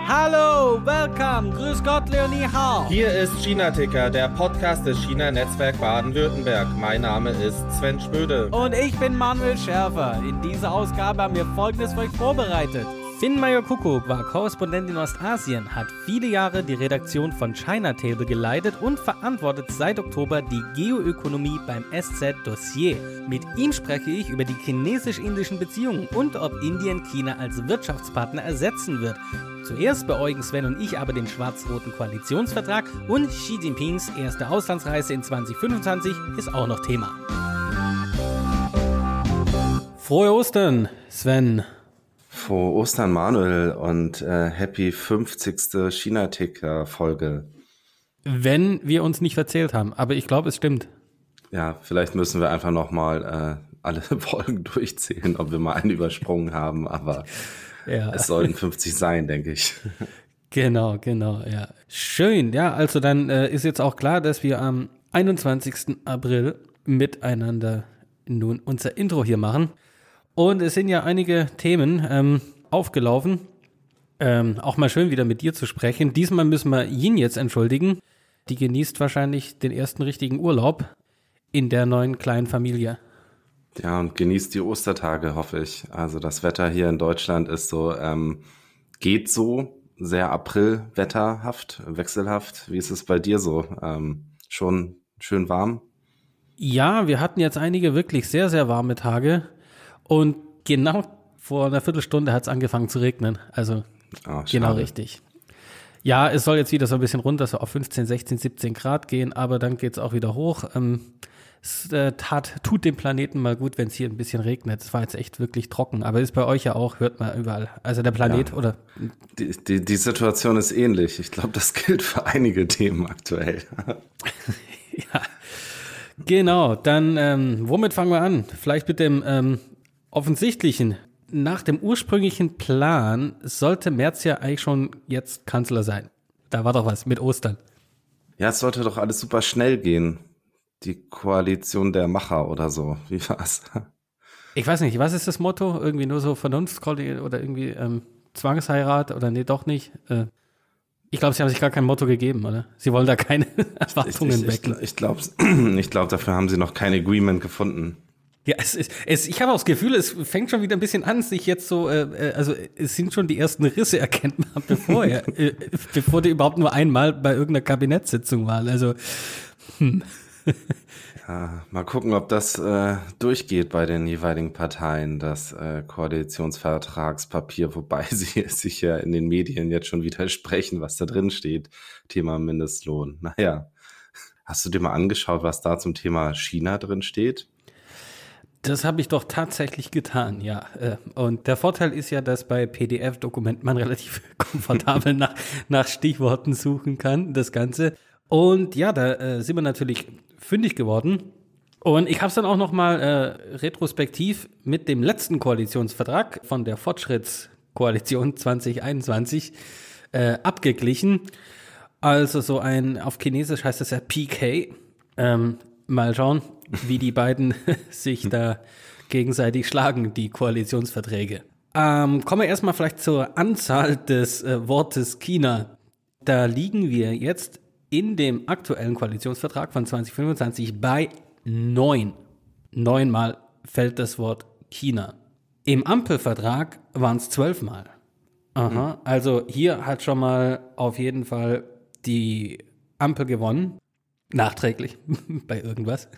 Hallo, welcome, grüß Gott, Leonie Hao. Hier ist China-Ticker, der Podcast des China-Netzwerk Baden-Württemberg. Mein Name ist Sven Schmöde. Und ich bin Manuel Schärfer. In dieser Ausgabe haben wir Folgendes für euch vorbereitet. Finn Meyer-Kuckuck war Korrespondent in Ostasien, hat viele Jahre die Redaktion von China Table geleitet und verantwortet seit Oktober die Geoökonomie beim SZ Dossier. Mit ihm spreche ich über die chinesisch-indischen Beziehungen und ob Indien China als Wirtschaftspartner ersetzen wird. Zuerst beäugen Sven und ich aber den schwarz-roten Koalitionsvertrag und Xi Jinpings erste Auslandsreise in 2025 ist auch noch Thema. Frohe Ostern, Sven. Frohe Ostern, Manuel, und happy 50. China-Ticker-Folge. Wenn wir uns nicht verzählt haben, aber ich glaube, es stimmt. Ja, vielleicht müssen wir einfach nochmal alle Folgen durchzählen, ob wir mal einen übersprungen haben, aber ja. Es sollten 50 sein, denke ich. Genau, ja. Schön, ja, also dann ist jetzt auch klar, dass wir am 21. April miteinander nun unser Intro hier machen. Und es sind ja einige Themen aufgelaufen. Auch mal schön wieder mit dir zu sprechen. Diesmal müssen wir Yin jetzt entschuldigen. Die genießt wahrscheinlich den ersten richtigen Urlaub in der neuen kleinen Familie. Ja, und genießt die Ostertage, hoffe ich. Also das Wetter hier in Deutschland ist so, geht so, sehr Aprilwetterhaft, wechselhaft. Wie ist es bei dir so? Schon schön warm? Ja, wir hatten jetzt einige wirklich sehr, sehr warme Tage. Und genau vor einer Viertelstunde hat es angefangen zu regnen. Also genau richtig. Ja, es soll jetzt wieder so ein bisschen runter, so auf 15, 16, 17 Grad gehen, aber dann geht es auch wieder hoch. Es tut dem Planeten mal gut, wenn es hier ein bisschen regnet. Es war jetzt echt wirklich trocken, aber ist bei euch ja auch, hört man überall. Also der Planet oder? Die Situation ist ähnlich. Ich glaube, das gilt für einige Themen aktuell. Ja, genau. Dann womit fangen wir an? Vielleicht mit dem offensichtlichen. Nach dem ursprünglichen Plan sollte Merz ja eigentlich schon jetzt Kanzler sein. Da war doch was mit Ostern. Ja, es sollte doch alles super schnell gehen. Die Koalition der Macher oder so. Wie war's? Ich weiß nicht, was ist das Motto? Irgendwie nur so Vernunftskoalition oder irgendwie Zwangsheirat oder nee, doch nicht. Ich glaube, sie haben sich gar kein Motto gegeben, oder? Sie wollen da keine Erwartungen wecken. Ich glaube, dafür haben sie noch kein Agreement gefunden. Ja, ich habe auch das Gefühl, es fängt schon wieder ein bisschen an, sich jetzt so, also es sind schon die ersten Risse erkennbar, bevor die überhaupt nur einmal bei irgendeiner Kabinettssitzung waren. Also, Ja, mal gucken, ob das durchgeht bei den jeweiligen Parteien, das Koalitionsvertragspapier, wobei sie es sich ja in den Medien jetzt schon widersprechen, was da drin steht, Thema Mindestlohn. Naja, hast du dir mal angeschaut, was da zum Thema China drin steht? Das habe ich doch tatsächlich getan, ja. Und der Vorteil ist ja, dass bei PDF-Dokumenten man relativ komfortabel nach Stichworten suchen kann, das Ganze. Und ja, da sind wir natürlich fündig geworden. Und ich habe es dann auch nochmal retrospektiv mit dem letzten Koalitionsvertrag von der Fortschrittskoalition 2021 abgeglichen. Also so auf Chinesisch heißt das ja PK. Mal schauen, wie die beiden sich da gegenseitig schlagen, die Koalitionsverträge. Kommen wir erstmal vielleicht zur Anzahl des Wortes China. Da liegen wir jetzt in dem aktuellen Koalitionsvertrag von 2025 bei 9. 9 Mal fällt das Wort China. Im Ampelvertrag waren es 12 Mal. Aha, also hier hat schon mal auf jeden Fall die Ampel gewonnen. Nachträglich bei irgendwas.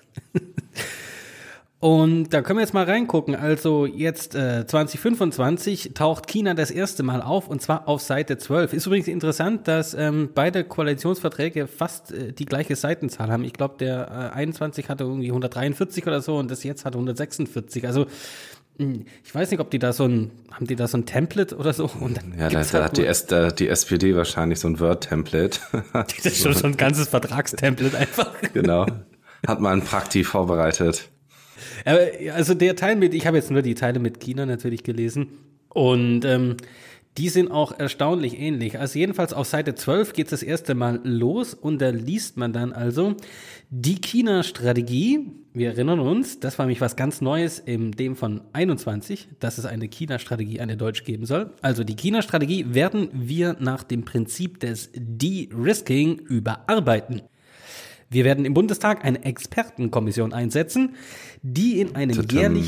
Und da können wir jetzt mal reingucken. Also jetzt 2025 taucht China das erste Mal auf, und zwar auf Seite 12. Ist übrigens interessant, dass beide Koalitionsverträge fast die gleiche Seitenzahl haben. Ich glaube, der 21 hatte irgendwie 143 oder so und das jetzt hat 146. Also ich weiß nicht, ob die da haben die da so ein Template oder so? Und dann ja, da hat die SPD wahrscheinlich so ein Word-Template. Das ist schon ein ganzes Vertragstemplate einfach. Genau. Hat mal ein Prakti vorbereitet. Also der Teil ich habe jetzt nur die Teile mit China natürlich gelesen. Und Die sind auch erstaunlich ähnlich. Also jedenfalls auf Seite 12 geht es das erste Mal los und da liest man dann also die China-Strategie. Wir erinnern uns, das war nämlich was ganz Neues in dem von 21, dass es eine China-Strategie, eine deutsche geben soll. Also die China-Strategie werden wir nach dem Prinzip des De-Risking überarbeiten. Wir werden im Bundestag eine Expertenkommission einsetzen, die in einem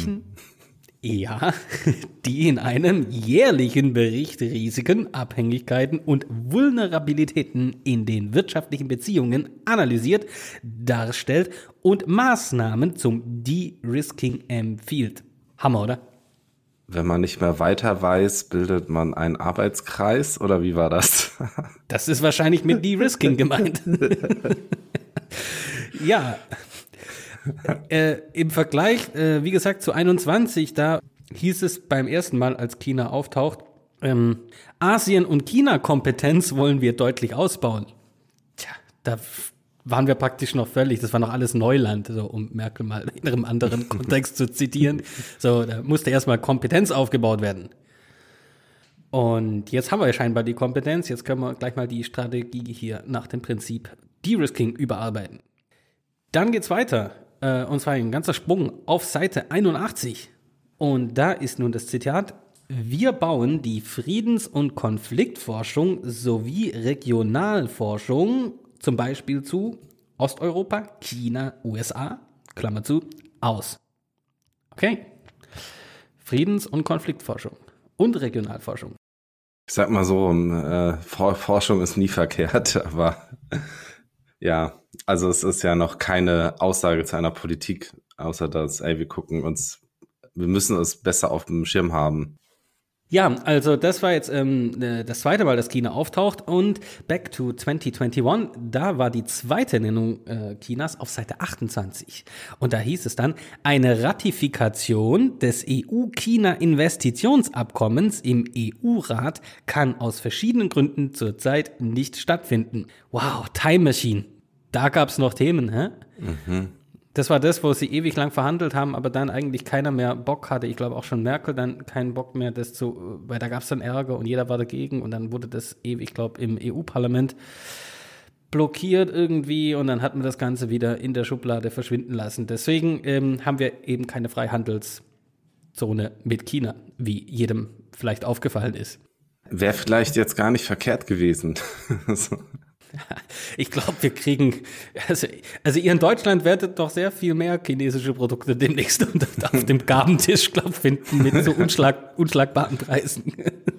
jährlichen Bericht Risiken, Abhängigkeiten und Vulnerabilitäten in den wirtschaftlichen Beziehungen analysiert, darstellt und Maßnahmen zum De-Risking empfiehlt. Hammer, oder? Wenn man nicht mehr weiter weiß, bildet man einen Arbeitskreis, oder wie war das? Das ist wahrscheinlich mit De-Risking gemeint. Ja, im Vergleich, wie gesagt, zu 21, da hieß es beim ersten Mal, als China auftaucht, Asien- und China-Kompetenz wollen wir deutlich ausbauen. Tja, da waren wir praktisch noch völlig, das war noch alles Neuland, so um Merkel mal in einem anderen Kontext zu zitieren. So, da musste erstmal Kompetenz aufgebaut werden. Und jetzt haben wir ja scheinbar die Kompetenz, jetzt können wir gleich mal die Strategie hier nach dem Prinzip De-Risking überarbeiten. Dann geht's weiter, und zwar ein ganzer Sprung auf Seite 81. Und da ist nun das Zitat: Wir bauen die Friedens- und Konfliktforschung sowie Regionalforschung, zum Beispiel zu Osteuropa, China, USA, Klammer zu, aus. Okay. Friedens- und Konfliktforschung und Regionalforschung. Ich sag mal so, Forschung ist nie verkehrt, aber ja, also es ist ja noch keine Aussage zu einer Politik, außer dass, wir müssen es besser auf dem Schirm haben. Ja, also das war jetzt das zweite Mal, dass China auftaucht, und back to 2021, da war die zweite Nennung Chinas auf Seite 28. Und da hieß es dann, eine Ratifikation des EU-China-Investitionsabkommens im EU-Rat kann aus verschiedenen Gründen zurzeit nicht stattfinden. Wow, Time Machine. Da gab's noch Themen, hä? Mhm. Das war das, wo sie ewig lang verhandelt haben, aber dann eigentlich keiner mehr Bock hatte. Ich glaube auch schon Merkel dann keinen Bock mehr, weil da gab es dann Ärger und jeder war dagegen und dann wurde das ewig, ich glaube, im EU-Parlament blockiert irgendwie und dann hat man das Ganze wieder in der Schublade verschwinden lassen. Deswegen haben wir eben keine Freihandelszone mit China, wie jedem vielleicht aufgefallen ist. Wäre vielleicht jetzt gar nicht verkehrt gewesen. So. Ich glaube, wir kriegen, also ihr in Deutschland werdet doch sehr viel mehr chinesische Produkte demnächst auf dem Gabentisch, finden mit so unschlagbaren Preisen.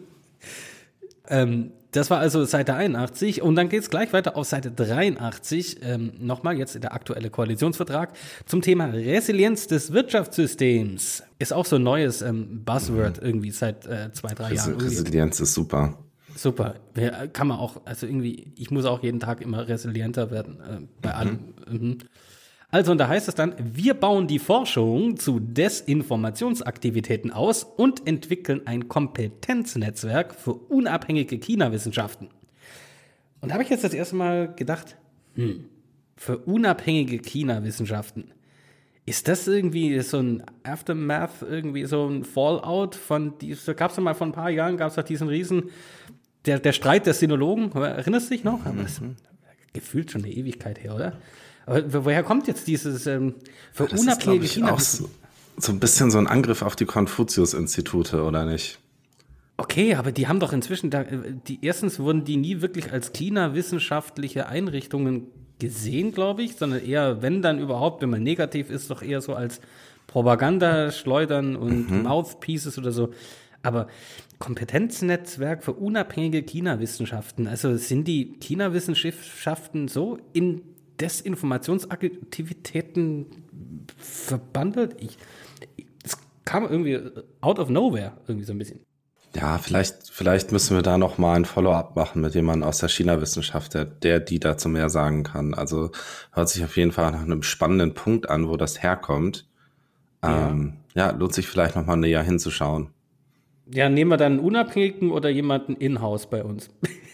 Das war also Seite 81 und dann geht's gleich weiter auf Seite 83, nochmal jetzt der aktuelle Koalitionsvertrag zum Thema Resilienz des Wirtschaftssystems. Ist auch so ein neues Buzzword irgendwie seit 2-3 Jahren. Resilienz ist super. Super. Kann man auch, also irgendwie, ich muss auch jeden Tag immer resilienter werden, bei allem. Mhm. Also, und da heißt es dann, wir bauen die Forschung zu Desinformationsaktivitäten aus und entwickeln ein Kompetenznetzwerk für unabhängige China-Wissenschaften. Und da habe ich jetzt das erste Mal gedacht, für unabhängige China-Wissenschaften, ist das irgendwie so ein Aftermath, irgendwie so ein Fallout von, gab es ja mal vor ein paar Jahren, gab es doch diesen riesen, der Streit der Sinologen, erinnerst du dich noch? Aber das gefühlt schon eine Ewigkeit her, oder? Aber woher kommt jetzt dieses für das unabhängige ist, China? auch so ein bisschen so ein Angriff auf die Konfuzius-Institute, oder nicht? Okay, aber die haben doch inzwischen, erstens wurden die nie wirklich als China-wissenschaftliche Einrichtungen gesehen, glaube ich, sondern eher, wenn dann überhaupt, wenn man negativ ist, doch eher so als Propaganda schleudern und Mouthpieces oder so. Aber Kompetenznetzwerk für unabhängige China-Wissenschaften, also sind die China-Wissenschaften so in Desinformationsaktivitäten verbandelt? Es kam irgendwie out of nowhere, irgendwie so ein bisschen. Ja, vielleicht müssen wir da noch mal ein Follow-up machen mit jemandem aus der China-Wissenschaft, die dazu mehr sagen kann. Also hört sich auf jeden Fall nach einem spannenden Punkt an, wo das herkommt. Ja, lohnt sich vielleicht noch mal näher hinzuschauen. Ja, nehmen wir dann einen Unabhängigen oder jemanden in-house bei uns?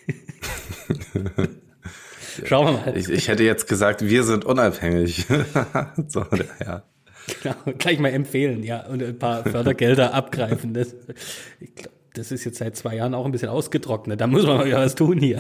Schauen wir mal. Ich hätte jetzt gesagt, wir sind unabhängig. So, ja. Genau, gleich mal empfehlen, ja, und ein paar Fördergelder abgreifen. das ist jetzt seit 2 Jahren auch ein bisschen ausgetrocknet. Da muss man mal wieder was tun hier.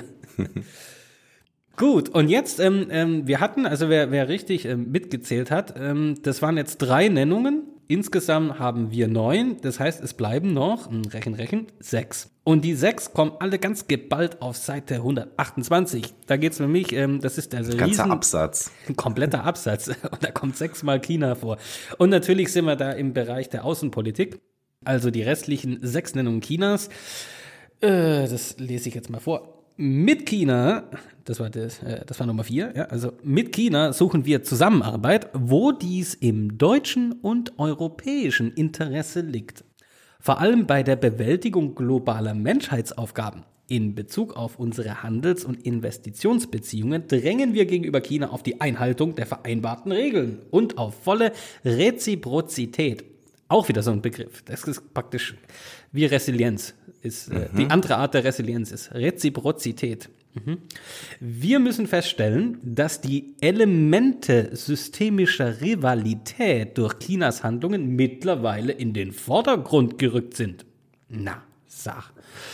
Gut, und jetzt, wir hatten, also wer richtig mitgezählt hat, das waren jetzt 3 Nennungen. Insgesamt haben wir 9, das heißt, es bleiben noch, Rechen, 6. Und die 6 kommen alle ganz geballt auf Seite 128. Da geht's nämlich, das ist der ganzer Absatz. Kompletter Absatz. Und da kommt 6-mal China vor. Und natürlich sind wir da im Bereich der Außenpolitik. Also die restlichen 6 Nennungen Chinas. Das lese ich jetzt mal vor. Mit China, das war Nummer 4, ja, also mit China suchen wir Zusammenarbeit, wo dies im deutschen und europäischen Interesse liegt. Vor allem bei der Bewältigung globaler Menschheitsaufgaben. In Bezug auf unsere Handels- und Investitionsbeziehungen drängen wir gegenüber China auf die Einhaltung der vereinbarten Regeln und auf volle Reziprozität. Auch wieder so ein Begriff. Das ist praktisch wie Resilienz. Die andere Art der Resilienz ist Reziprozität. Wir müssen feststellen, dass die Elemente systemischer Rivalität durch Chinas Handlungen mittlerweile in den Vordergrund gerückt sind. Na, sag.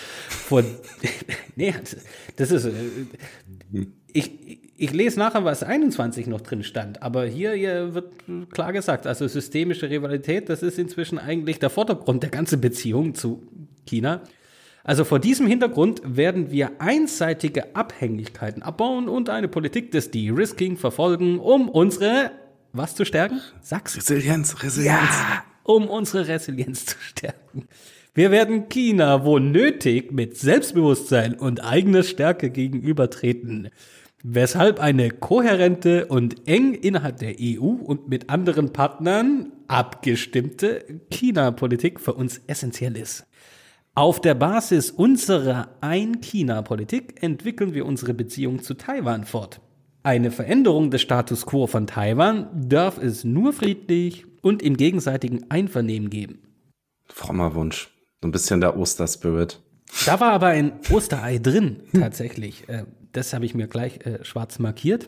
Nee, das ist... Ich lese nachher, was 21 noch drin stand, aber hier wird klar gesagt, also systemische Rivalität, das ist inzwischen eigentlich der Vordergrund der ganzen Beziehung zu China. Also vor diesem Hintergrund werden wir einseitige Abhängigkeiten abbauen und eine Politik des De-Risking verfolgen, um unsere, was zu stärken? Sag's. Resilienz. Ja, um unsere Resilienz zu stärken. Wir werden China, wo nötig, mit Selbstbewusstsein und eigener Stärke gegenübertreten, weshalb eine kohärente und eng innerhalb der EU und mit anderen Partnern abgestimmte China-Politik für uns essentiell ist. Auf der Basis unserer Ein-China-Politik entwickeln wir unsere Beziehung zu Taiwan fort. Eine Veränderung des Status quo von Taiwan darf es nur friedlich und im gegenseitigen Einvernehmen geben. Frommer Wunsch. So ein bisschen der Osterspirit. Da war aber ein Osterei drin, tatsächlich. Das habe ich mir gleich schwarz markiert.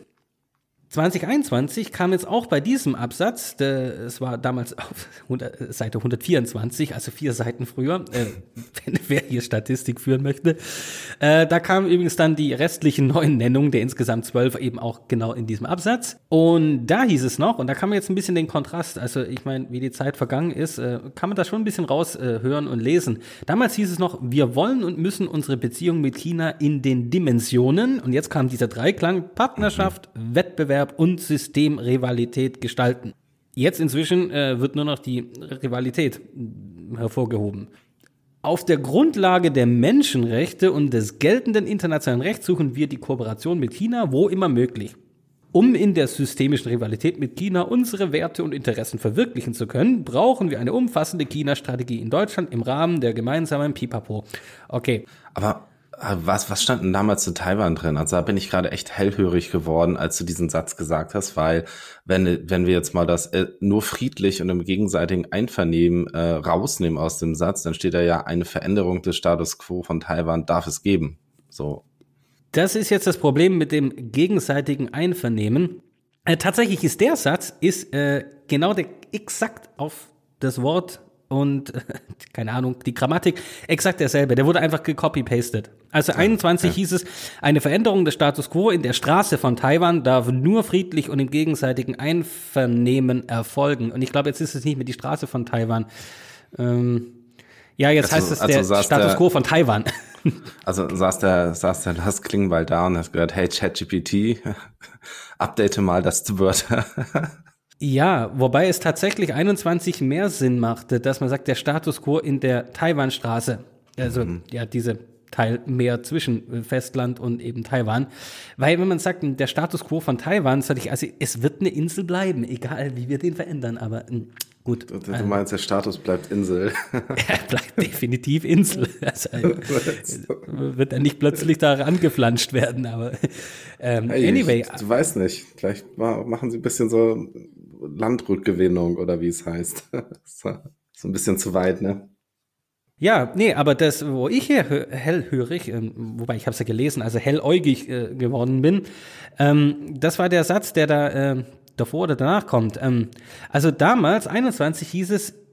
2021 kam jetzt auch bei diesem Absatz, es war damals auf Seite 124, also 4 Seiten früher, wer hier Statistik führen möchte, da kamen übrigens dann die restlichen 9 Nennungen, der insgesamt 12 eben auch genau in diesem Absatz. Und da hieß es noch, und da kann man jetzt ein bisschen den Kontrast, also ich meine, wie die Zeit vergangen ist, kann man da schon ein bisschen raushören und lesen. Damals hieß es noch, wir wollen und müssen unsere Beziehung mit China in den Dimensionen, und jetzt kam dieser Dreiklang, Partnerschaft, Wettbewerb und Systemrivalität gestalten. Jetzt inzwischen wird nur noch die Rivalität hervorgehoben. Auf der Grundlage der Menschenrechte und des geltenden internationalen Rechts suchen wir die Kooperation mit China, wo immer möglich. Um in der systemischen Rivalität mit China unsere Werte und Interessen verwirklichen zu können, brauchen wir eine umfassende China-Strategie in Deutschland im Rahmen der gemeinsamen Pipapo. Okay. Aber was stand denn damals zu Taiwan drin? Also da bin ich gerade echt hellhörig geworden, als du diesen Satz gesagt hast, weil wenn wir jetzt mal das nur friedlich und im gegenseitigen Einvernehmen rausnehmen aus dem Satz, dann steht da ja, eine Veränderung des Status quo von Taiwan darf es geben. So. Das ist jetzt das Problem mit dem gegenseitigen Einvernehmen. Tatsächlich ist der Satz genau exakt auf das Wort und, keine Ahnung, die Grammatik, exakt derselbe. Der wurde einfach gecopy-pasted. Also 21 hieß es, eine Veränderung des Status quo in der Straße von Taiwan darf nur friedlich und im gegenseitigen Einvernehmen erfolgen. Und ich glaube, jetzt ist es nicht mehr die Straße von Taiwan. Ja, jetzt heißt es der Status quo von Taiwan. Also saß der Lars Klingbeil da und hat gesagt, hey ChatGPT, update mal das Wörter. Ja, wobei es tatsächlich 21 mehr Sinn machte, dass man sagt, der Status quo in der Taiwanstraße, also ja, diese Teil mehr zwischen Festland und eben Taiwan, weil wenn man sagt, der Status quo von Taiwan, also es wird eine Insel bleiben, egal wie wir den verändern, aber gut. Du meinst, der Status bleibt Insel? Er bleibt definitiv Insel. Also, wird er nicht plötzlich da angeflanscht werden, aber anyway. Du weißt nicht, vielleicht machen sie ein bisschen so Landrückgewinnung oder wie es heißt. So ein bisschen zu weit, ne? Ja, nee, aber das, wo ich hier hellhörig, wobei ich habe es ja gelesen, also helläugig geworden bin, das war der Satz, der da davor oder danach kommt. Also damals, 21, hieß es,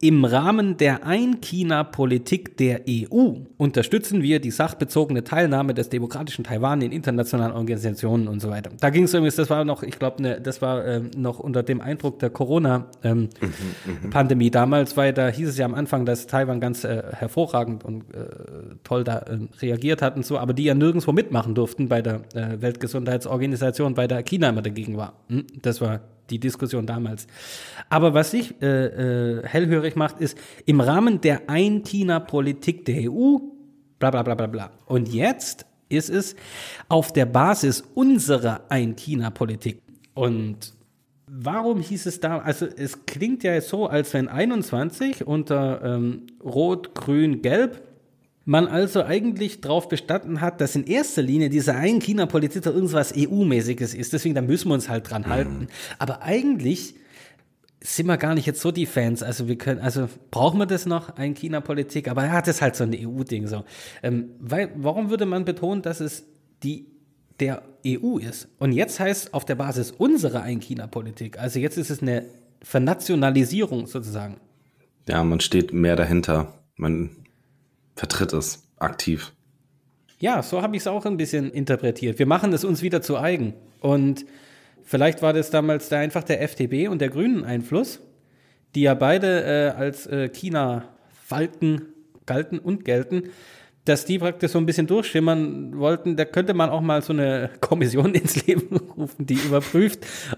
Im Rahmen der Ein-China-Politik der EU unterstützen wir die sachbezogene Teilnahme des demokratischen Taiwan in internationalen Organisationen und so weiter. Da ging es übrigens, das war noch, ich glaube, das war noch unter dem Eindruck der Corona-Pandemie damals, weil da hieß es ja am Anfang, dass Taiwan ganz hervorragend und toll da reagiert hat und so, aber die ja nirgendwo mitmachen durften bei der Weltgesundheitsorganisation, weil da China immer dagegen war. Das war die Diskussion damals. Aber was sich hellhörig macht, ist im Rahmen der Ein-China-Politik der EU, bla bla bla bla bla. Und jetzt ist es auf der Basis unserer Ein-China-Politik. Und warum hieß es da, also es klingt ja jetzt so, als wenn 21 unter Rot, Grün, Gelb man also eigentlich darauf bestanden hat, dass in erster Linie diese Ein-China-Politik irgendwas EU-mäßiges ist. Deswegen, da müssen wir uns halt dran halten. Aber eigentlich sind wir gar nicht jetzt so die Fans. Also brauchen wir das noch, Ein-China-Politik? Aber ja, das ist halt so ein EU-Ding so. Warum würde man betonen, dass es der EU ist? Und jetzt heißt auf der Basis unserer Ein-China-Politik. Also jetzt ist es eine Vernationalisierung sozusagen. Ja, man steht mehr dahinter. Man vertritt es aktiv. Ja, so habe ich es auch ein bisschen interpretiert. Wir machen es uns wieder zu eigen. Und vielleicht war das damals einfach der FDP und der Grünen Einfluss, die ja beide als China-Falken galten und gelten, dass die praktisch so ein bisschen durchschimmern wollten. Da könnte man auch mal so eine Kommission ins Leben rufen, die überprüft,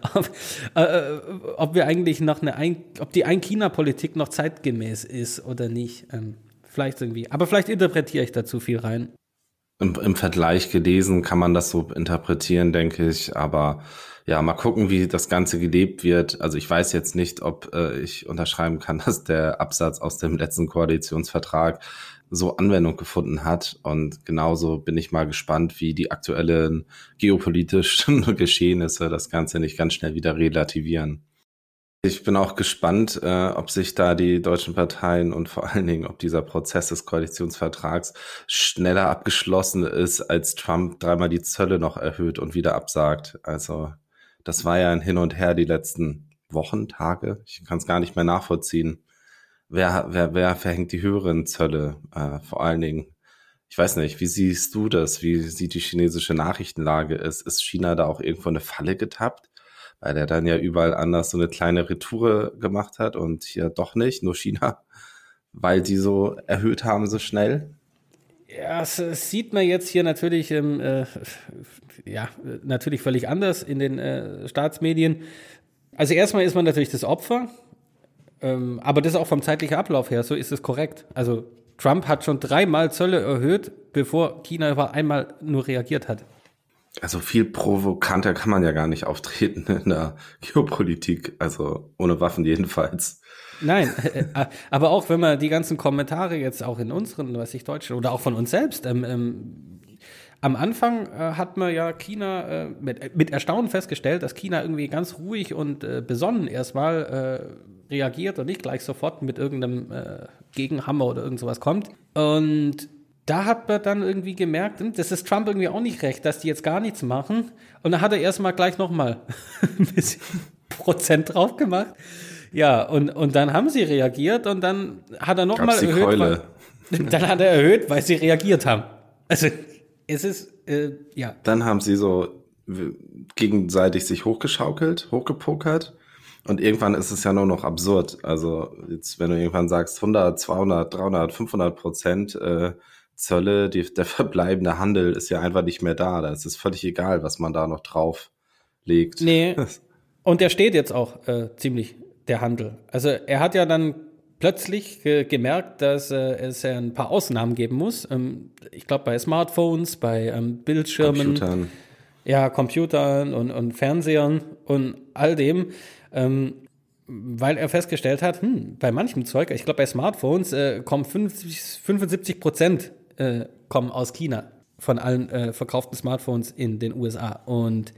ob wir eigentlich noch ob die Ein-China-Politik noch zeitgemäß ist oder nicht. Vielleicht irgendwie. Aber vielleicht interpretiere ich da zu viel rein. Im Vergleich gelesen kann man das so interpretieren, denke ich. Aber ja, mal gucken, wie das Ganze gelebt wird. Also ich weiß jetzt nicht, ob ich unterschreiben kann, dass der Absatz aus dem letzten Koalitionsvertrag so Anwendung gefunden hat. Und genauso bin ich mal gespannt, wie die aktuellen geopolitischen Geschehnisse das Ganze nicht ganz schnell wieder relativieren. Ich bin auch gespannt, ob sich da die deutschen Parteien und vor allen Dingen, ob dieser Prozess des Koalitionsvertrags schneller abgeschlossen ist, als Trump dreimal die Zölle noch erhöht und wieder absagt. Also das war ja ein Hin und Her die letzten Wochen, Tage. Ich kann es gar nicht mehr nachvollziehen. Wer verhängt die höheren Zölle? Vor allen Dingen, ich weiß nicht, wie siehst du das? Wie sieht die chinesische Nachrichtenlage ist? Ist China da auch irgendwo in eine Falle getappt? Weil der dann ja überall anders so eine kleine Retoure gemacht hat und hier doch nicht, nur China, weil die so erhöht haben so schnell. Ja, das sieht man jetzt hier natürlich, natürlich völlig anders in den Staatsmedien. Also erstmal ist man natürlich das Opfer, aber das ist auch vom zeitlichen Ablauf her, so ist es korrekt. Also Trump hat schon 3-mal Zölle erhöht, bevor China über einmal nur reagiert hat. Also viel provokanter kann man ja gar nicht auftreten in der Geopolitik, also ohne Waffen jedenfalls. Nein, aber auch wenn man die ganzen Kommentare jetzt auch in unseren, Deutschen oder auch von uns selbst, am Anfang hat man ja China mit Erstaunen festgestellt, dass China irgendwie ganz ruhig und besonnen erstmal reagiert und nicht gleich sofort mit irgendeinem Gegenhammer oder irgend sowas kommt. Und da hat man dann irgendwie gemerkt, das ist Trump irgendwie auch nicht recht, dass die jetzt gar nichts machen. Und dann hat er erstmal gleich nochmal ein bisschen Prozent drauf gemacht. Ja, und dann haben sie reagiert und dann hat er nochmal erhöht. Dann hat er erhöht, weil sie reagiert haben. Also es ist, ja. Dann haben sie so gegenseitig sich hochgepokert. Und irgendwann ist es ja nur noch absurd. Also jetzt, wenn du irgendwann sagst 100, 200, 300, 500% Zölle, der verbleibende Handel ist ja einfach nicht mehr da. Da ist es völlig egal, was man da noch drauf legt. Nee, und der steht jetzt auch ziemlich, der Handel. Also er hat ja dann plötzlich gemerkt, dass es ja ein paar Ausnahmen geben muss. Ich glaube bei Smartphones, bei Bildschirmen, Computern. Ja, Computern und Fernsehern und all dem, weil er festgestellt hat, bei manchem Zeug, ich glaube bei Smartphones kommen 75% kommen aus China von allen verkauften Smartphones in den USA. Und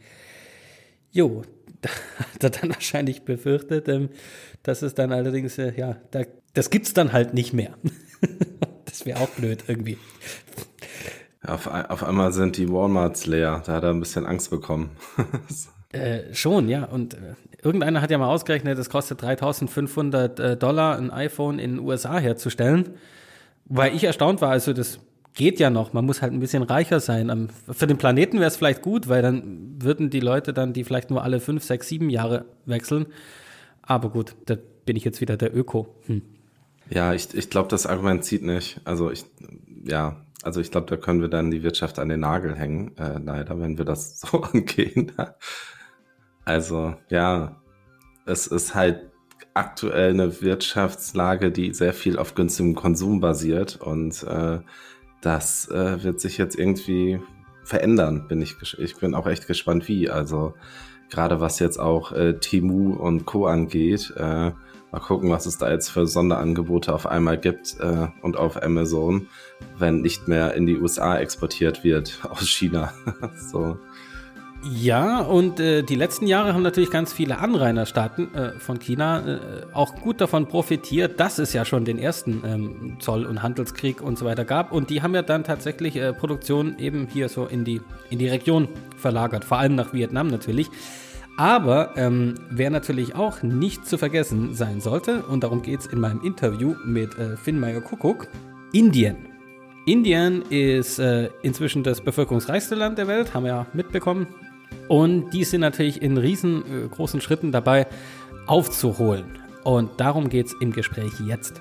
da hat er dann wahrscheinlich befürchtet, dass es dann allerdings, das gibt's dann halt nicht mehr. Das wäre auch blöd irgendwie. Ja, auf einmal sind die Walmarts leer, da hat er ein bisschen Angst bekommen. Schon, ja. Und irgendeiner hat ja mal ausgerechnet, es kostet $3.500 ein iPhone in den USA herzustellen. Weil ich erstaunt war, also das geht ja noch. Man muss halt ein bisschen reicher sein. Für den Planeten wäre es vielleicht gut, weil dann würden die Leute dann, die vielleicht nur alle 5, 6, 7 Jahre wechseln. Aber gut, da bin ich jetzt wieder der Öko. Ja, ich glaube, das Argument zieht nicht. Also ich glaube, da können wir dann die Wirtschaft an den Nagel hängen, leider, wenn wir das so angehen. Also ja, es ist halt aktuell eine Wirtschaftslage, die sehr viel auf günstigem Konsum basiert und das wird sich jetzt irgendwie verändern, ich bin auch echt gespannt, wie. Also gerade was jetzt auch Temu und Co. angeht, mal gucken, was es da jetzt für Sonderangebote auf einmal gibt und auf Amazon, wenn nicht mehr in die USA exportiert wird aus China. So. Ja, und die letzten Jahre haben natürlich ganz viele Anrainerstaaten von China auch gut davon profitiert, dass es ja schon den ersten Zoll- und Handelskrieg und so weiter gab. Und die haben ja dann tatsächlich Produktion eben hier so in die Region verlagert, vor allem nach Vietnam natürlich. Aber wer natürlich auch nicht zu vergessen sein sollte, und darum geht es in meinem Interview mit Finn Meyer-Kuckuck, Indien. Indien ist inzwischen das bevölkerungsreichste Land der Welt, haben wir ja mitbekommen. Und die sind natürlich in riesengroßen Schritten dabei aufzuholen. Und darum geht es im Gespräch jetzt.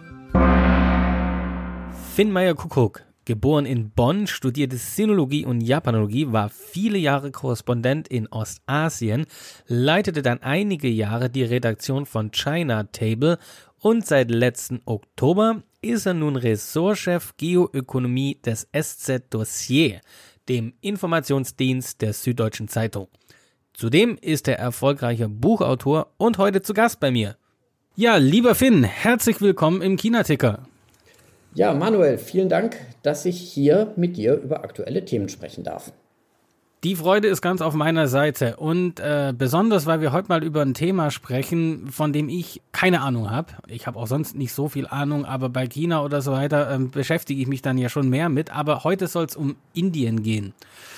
Finn Meyer-Kuckuck, geboren in Bonn, studierte Sinologie und Japanologie, war viele Jahre Korrespondent in Ostasien, leitete dann einige Jahre die Redaktion von China Table und seit letzten Oktober ist er nun Ressortchef Geoökonomie des SZ Dossier, dem Informationsdienst der Süddeutschen Zeitung. Zudem ist er erfolgreicher Buchautor und heute zu Gast bei mir. Ja, lieber Finn, herzlich willkommen im China-Ticker. Ja, Manuel, vielen Dank, dass ich hier mit dir über aktuelle Themen sprechen darf. Die Freude ist ganz auf meiner Seite und besonders, weil wir heute mal über ein Thema sprechen, von dem ich keine Ahnung habe. Ich habe auch sonst nicht so viel Ahnung, aber bei China oder so weiter beschäftige ich mich dann ja schon mehr mit. Aber heute soll es um Indien gehen.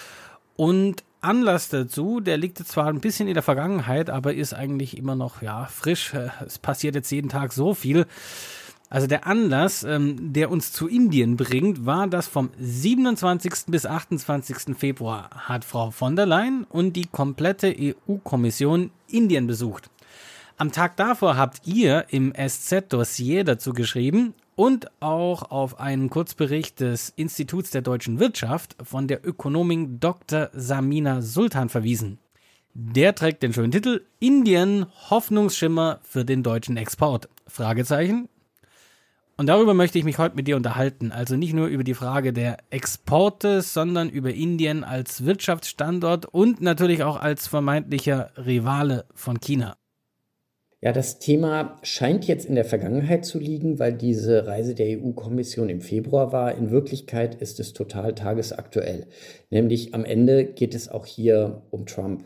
Und Anlass dazu, der liegt jetzt zwar ein bisschen in der Vergangenheit, aber ist eigentlich immer noch frisch. Es passiert jetzt jeden Tag so viel. Also der Anlass, der uns zu Indien bringt, war, dass vom 27. bis 28. Februar hat Frau von der Leyen und die komplette EU-Kommission Indien besucht. Am Tag davor habt ihr im SZ-Dossier dazu geschrieben und auch auf einen Kurzbericht des Instituts der deutschen Wirtschaft von der Ökonomin Dr. Samina Sultan verwiesen. Der trägt den schönen Titel Indien Hoffnungsschimmer für den deutschen Export? Fragezeichen. Und darüber möchte ich mich heute mit dir unterhalten. Also nicht nur über die Frage der Exporte, sondern über Indien als Wirtschaftsstandort und natürlich auch als vermeintlicher Rivale von China. Ja, das Thema scheint jetzt in der Vergangenheit zu liegen, weil diese Reise der EU-Kommission im Februar war. In Wirklichkeit ist es total tagesaktuell. Nämlich am Ende geht es auch hier um Trump.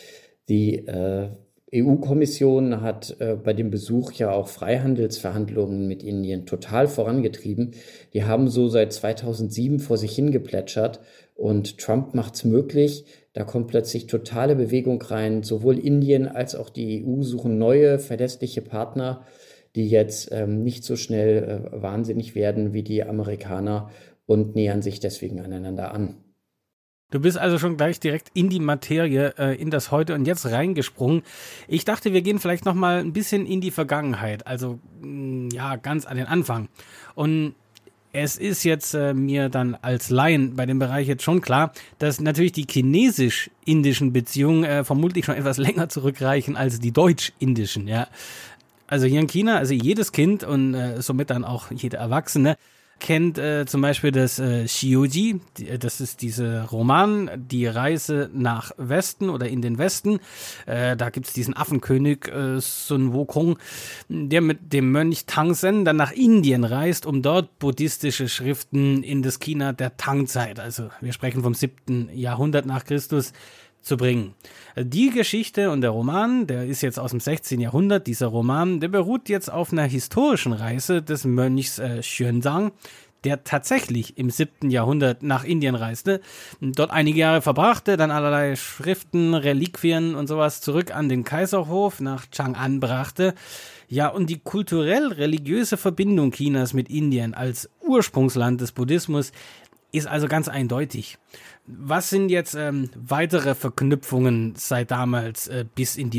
Die EU-Kommission hat bei dem Besuch ja auch Freihandelsverhandlungen mit Indien total vorangetrieben. Die haben so seit 2007 vor sich hingeplätschert und Trump macht es möglich. Da kommt plötzlich totale Bewegung rein. Sowohl Indien als auch die EU suchen neue, verlässliche Partner, die jetzt nicht so schnell wahnsinnig werden wie die Amerikaner und nähern sich deswegen aneinander an. Du bist also schon gleich direkt in die Materie, in das Heute und Jetzt reingesprungen. Ich dachte, wir gehen vielleicht noch mal ein bisschen in die Vergangenheit, also ganz an den Anfang. Und es ist jetzt mir dann als Laien bei dem Bereich jetzt schon klar, dass natürlich die chinesisch-indischen Beziehungen vermutlich schon etwas länger zurückreichen als die deutsch-indischen. Ja. Also hier in China, also jedes Kind und somit dann auch jeder Erwachsene kennt zum Beispiel das Xiuji, das ist dieser Roman, die Reise nach Westen oder in den Westen. Da gibt's diesen Affenkönig Sun Wukong, der mit dem Mönch Tangsen dann nach Indien reist, um dort buddhistische Schriften in das China der Tang-Zeit, also wir sprechen vom 7. Jahrhundert nach Christus, zu bringen. Die Geschichte und der Roman, der ist jetzt aus dem 16. Jahrhundert, dieser Roman, der beruht jetzt auf einer historischen Reise des Mönchs Xuanzang, der tatsächlich im 7. Jahrhundert nach Indien reiste, dort einige Jahre verbrachte, dann allerlei Schriften, Reliquien und sowas zurück an den Kaiserhof nach Chang'an brachte. Ja, und die kulturell-religiöse Verbindung Chinas mit Indien als Ursprungsland des Buddhismus ist also ganz eindeutig. Was sind jetzt weitere Verknüpfungen seit damals bis in die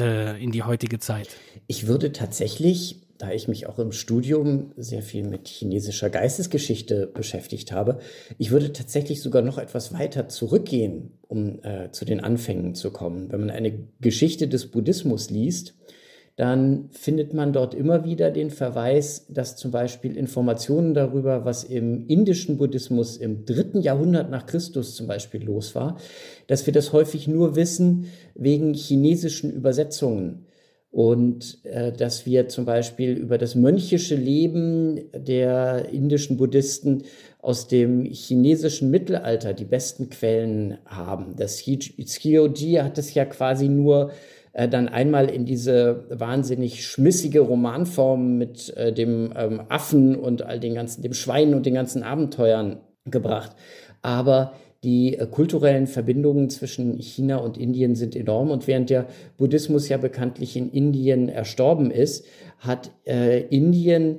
heutige Zeit? Ich würde tatsächlich, da ich mich auch im Studium sehr viel mit chinesischer Geistesgeschichte beschäftigt habe, ich würde tatsächlich sogar noch etwas weiter zurückgehen, um zu den Anfängen zu kommen. Wenn man eine Geschichte des Buddhismus liest, dann findet man dort immer wieder den Verweis, dass zum Beispiel Informationen darüber, was im indischen Buddhismus im 3. Jahrhundert nach Christus zum Beispiel los war, dass wir das häufig nur wissen wegen chinesischen Übersetzungen. Und dass wir zum Beispiel über das mönchische Leben der indischen Buddhisten aus dem chinesischen Mittelalter die besten Quellen haben. Das Xiuji hat es ja quasi nur dann einmal in diese wahnsinnig schmissige Romanform mit dem Affen und all den ganzen, dem Schwein und den ganzen Abenteuern gebracht. Aber die kulturellen Verbindungen zwischen China und Indien sind enorm. Und während der Buddhismus ja bekanntlich in Indien erstorben ist, hat Indien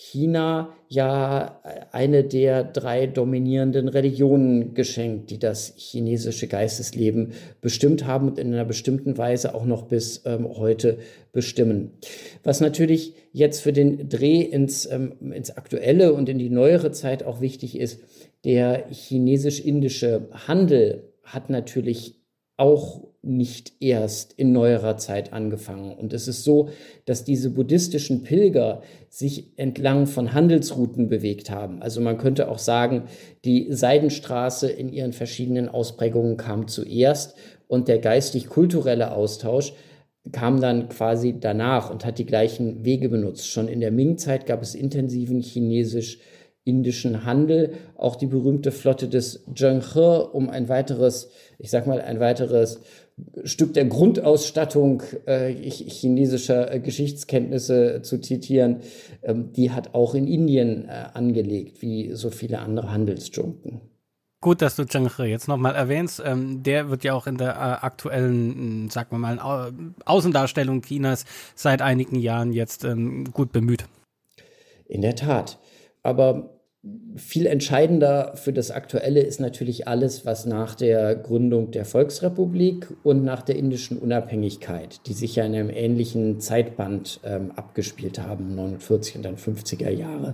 China ja eine der 3 dominierenden Religionen geschenkt, die das chinesische Geistesleben bestimmt haben und in einer bestimmten Weise auch noch bis heute bestimmen. Was natürlich jetzt für den Dreh ins Aktuelle und in die neuere Zeit auch wichtig ist, der chinesisch-indische Handel hat natürlich auch nicht erst in neuerer Zeit angefangen. Und es ist so, dass diese buddhistischen Pilger sich entlang von Handelsrouten bewegt haben. Also man könnte auch sagen, die Seidenstraße in ihren verschiedenen Ausprägungen kam zuerst und der geistig-kulturelle Austausch kam dann quasi danach und hat die gleichen Wege benutzt. Schon in der Ming-Zeit gab es intensiven chinesisch-indischen Handel, auch die berühmte Flotte des Zheng-He, um ein weiteres Stück der Grundausstattung chinesischer Geschichtskenntnisse zu zitieren, die hat auch in Indien angelegt, wie so viele andere Handelsdschunken. Gut, dass du Zheng He jetzt nochmal erwähnst. Der wird ja auch in der aktuellen, sagen wir mal, Außendarstellung Chinas seit einigen Jahren jetzt gut bemüht. In der Tat. Aber viel entscheidender für das Aktuelle ist natürlich alles, was nach der Gründung der Volksrepublik und nach der indischen Unabhängigkeit, die sich ja in einem ähnlichen Zeitband abgespielt haben, 49 und dann 50er Jahre,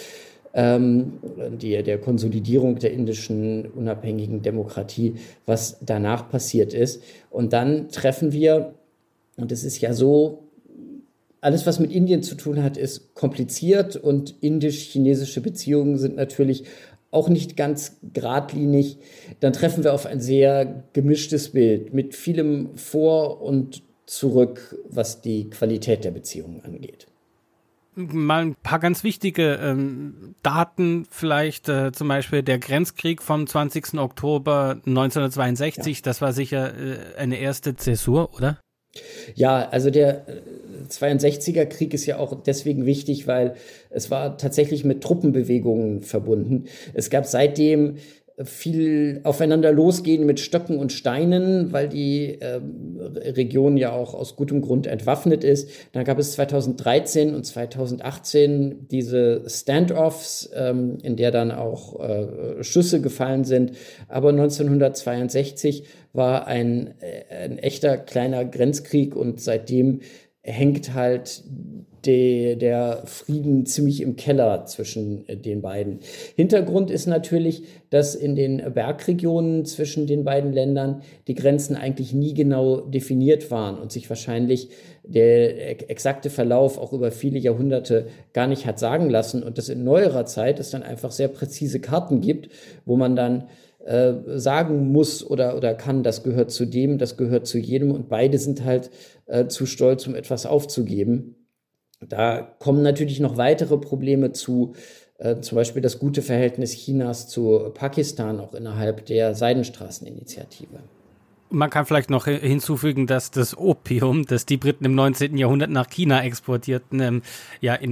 der Konsolidierung der indischen unabhängigen Demokratie, was danach passiert ist. Und dann treffen wir, und es ist ja so, alles, was mit Indien zu tun hat, ist kompliziert und indisch-chinesische Beziehungen sind natürlich auch nicht ganz geradlinig. Dann treffen wir auf ein sehr gemischtes Bild mit vielem Vor und Zurück, was die Qualität der Beziehungen angeht. Mal ein paar ganz wichtige Daten, vielleicht zum Beispiel der Grenzkrieg vom 20. Oktober 1962, ja. Das war sicher eine erste Zäsur, oder? Ja, also der 62er Krieg ist ja auch deswegen wichtig, weil es war tatsächlich mit Truppenbewegungen verbunden. Es gab seitdem viel aufeinander losgehen mit Stöcken und Steinen, weil die Region ja auch aus gutem Grund entwaffnet ist. Dann gab es 2013 und 2018 diese Standoffs, in der dann auch Schüsse gefallen sind. Aber 1962 war ein echter kleiner Grenzkrieg und seitdem hängt halt der Frieden ziemlich im Keller zwischen den beiden. Hintergrund ist natürlich, dass in den Bergregionen zwischen den beiden Ländern die Grenzen eigentlich nie genau definiert waren und sich wahrscheinlich der exakte Verlauf auch über viele Jahrhunderte gar nicht hat sagen lassen und dass in neuerer Zeit es dann einfach sehr präzise Karten gibt, wo man dann sagen muss oder kann, das gehört zu dem, das gehört zu jedem und beide sind halt zu stolz, um etwas aufzugeben. Da kommen natürlich noch weitere Probleme zu, zum Beispiel das gute Verhältnis Chinas zu Pakistan, auch innerhalb der Seidenstraßeninitiative. Man kann vielleicht noch hinzufügen, dass das Opium, das die Briten im 19. Jahrhundert nach China exportierten, ja in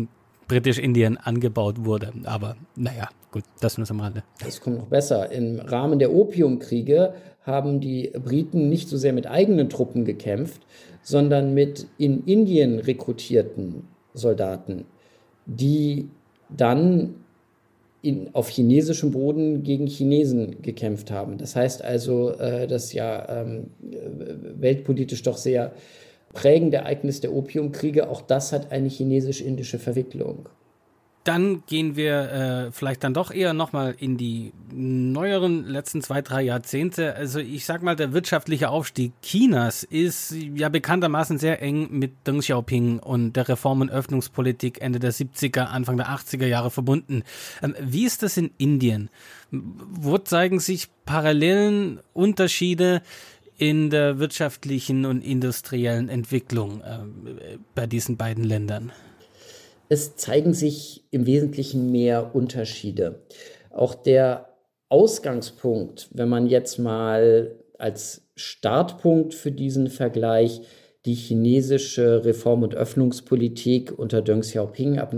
Britisch-Indien angebaut wurde. Aber naja, gut, das nur am Rande. Es kommt noch besser. Im Rahmen der Opiumkriege haben die Briten nicht so sehr mit eigenen Truppen gekämpft, sondern mit in Indien rekrutierten Soldaten, die dann auf chinesischem Boden gegen Chinesen gekämpft haben. Das heißt also, das ja weltpolitisch doch sehr prägende Ereignis der Opiumkriege, auch das hat eine chinesisch-indische Verwicklung. Dann gehen wir vielleicht dann doch eher nochmal in die neueren letzten 2-3 Jahrzehnte. Also ich sag mal, der wirtschaftliche Aufstieg Chinas ist ja bekanntermaßen sehr eng mit Deng Xiaoping und der Reform- und Öffnungspolitik Ende der 70er, Anfang der 80er Jahre verbunden. Wie ist das in Indien? Wo zeigen sich Parallelen, Unterschiede in der wirtschaftlichen und industriellen Entwicklung bei diesen beiden Ländern? Es zeigen sich im Wesentlichen mehr Unterschiede. Auch der Ausgangspunkt, wenn man jetzt mal als Startpunkt für diesen Vergleich die chinesische Reform- und Öffnungspolitik unter Deng Xiaoping ab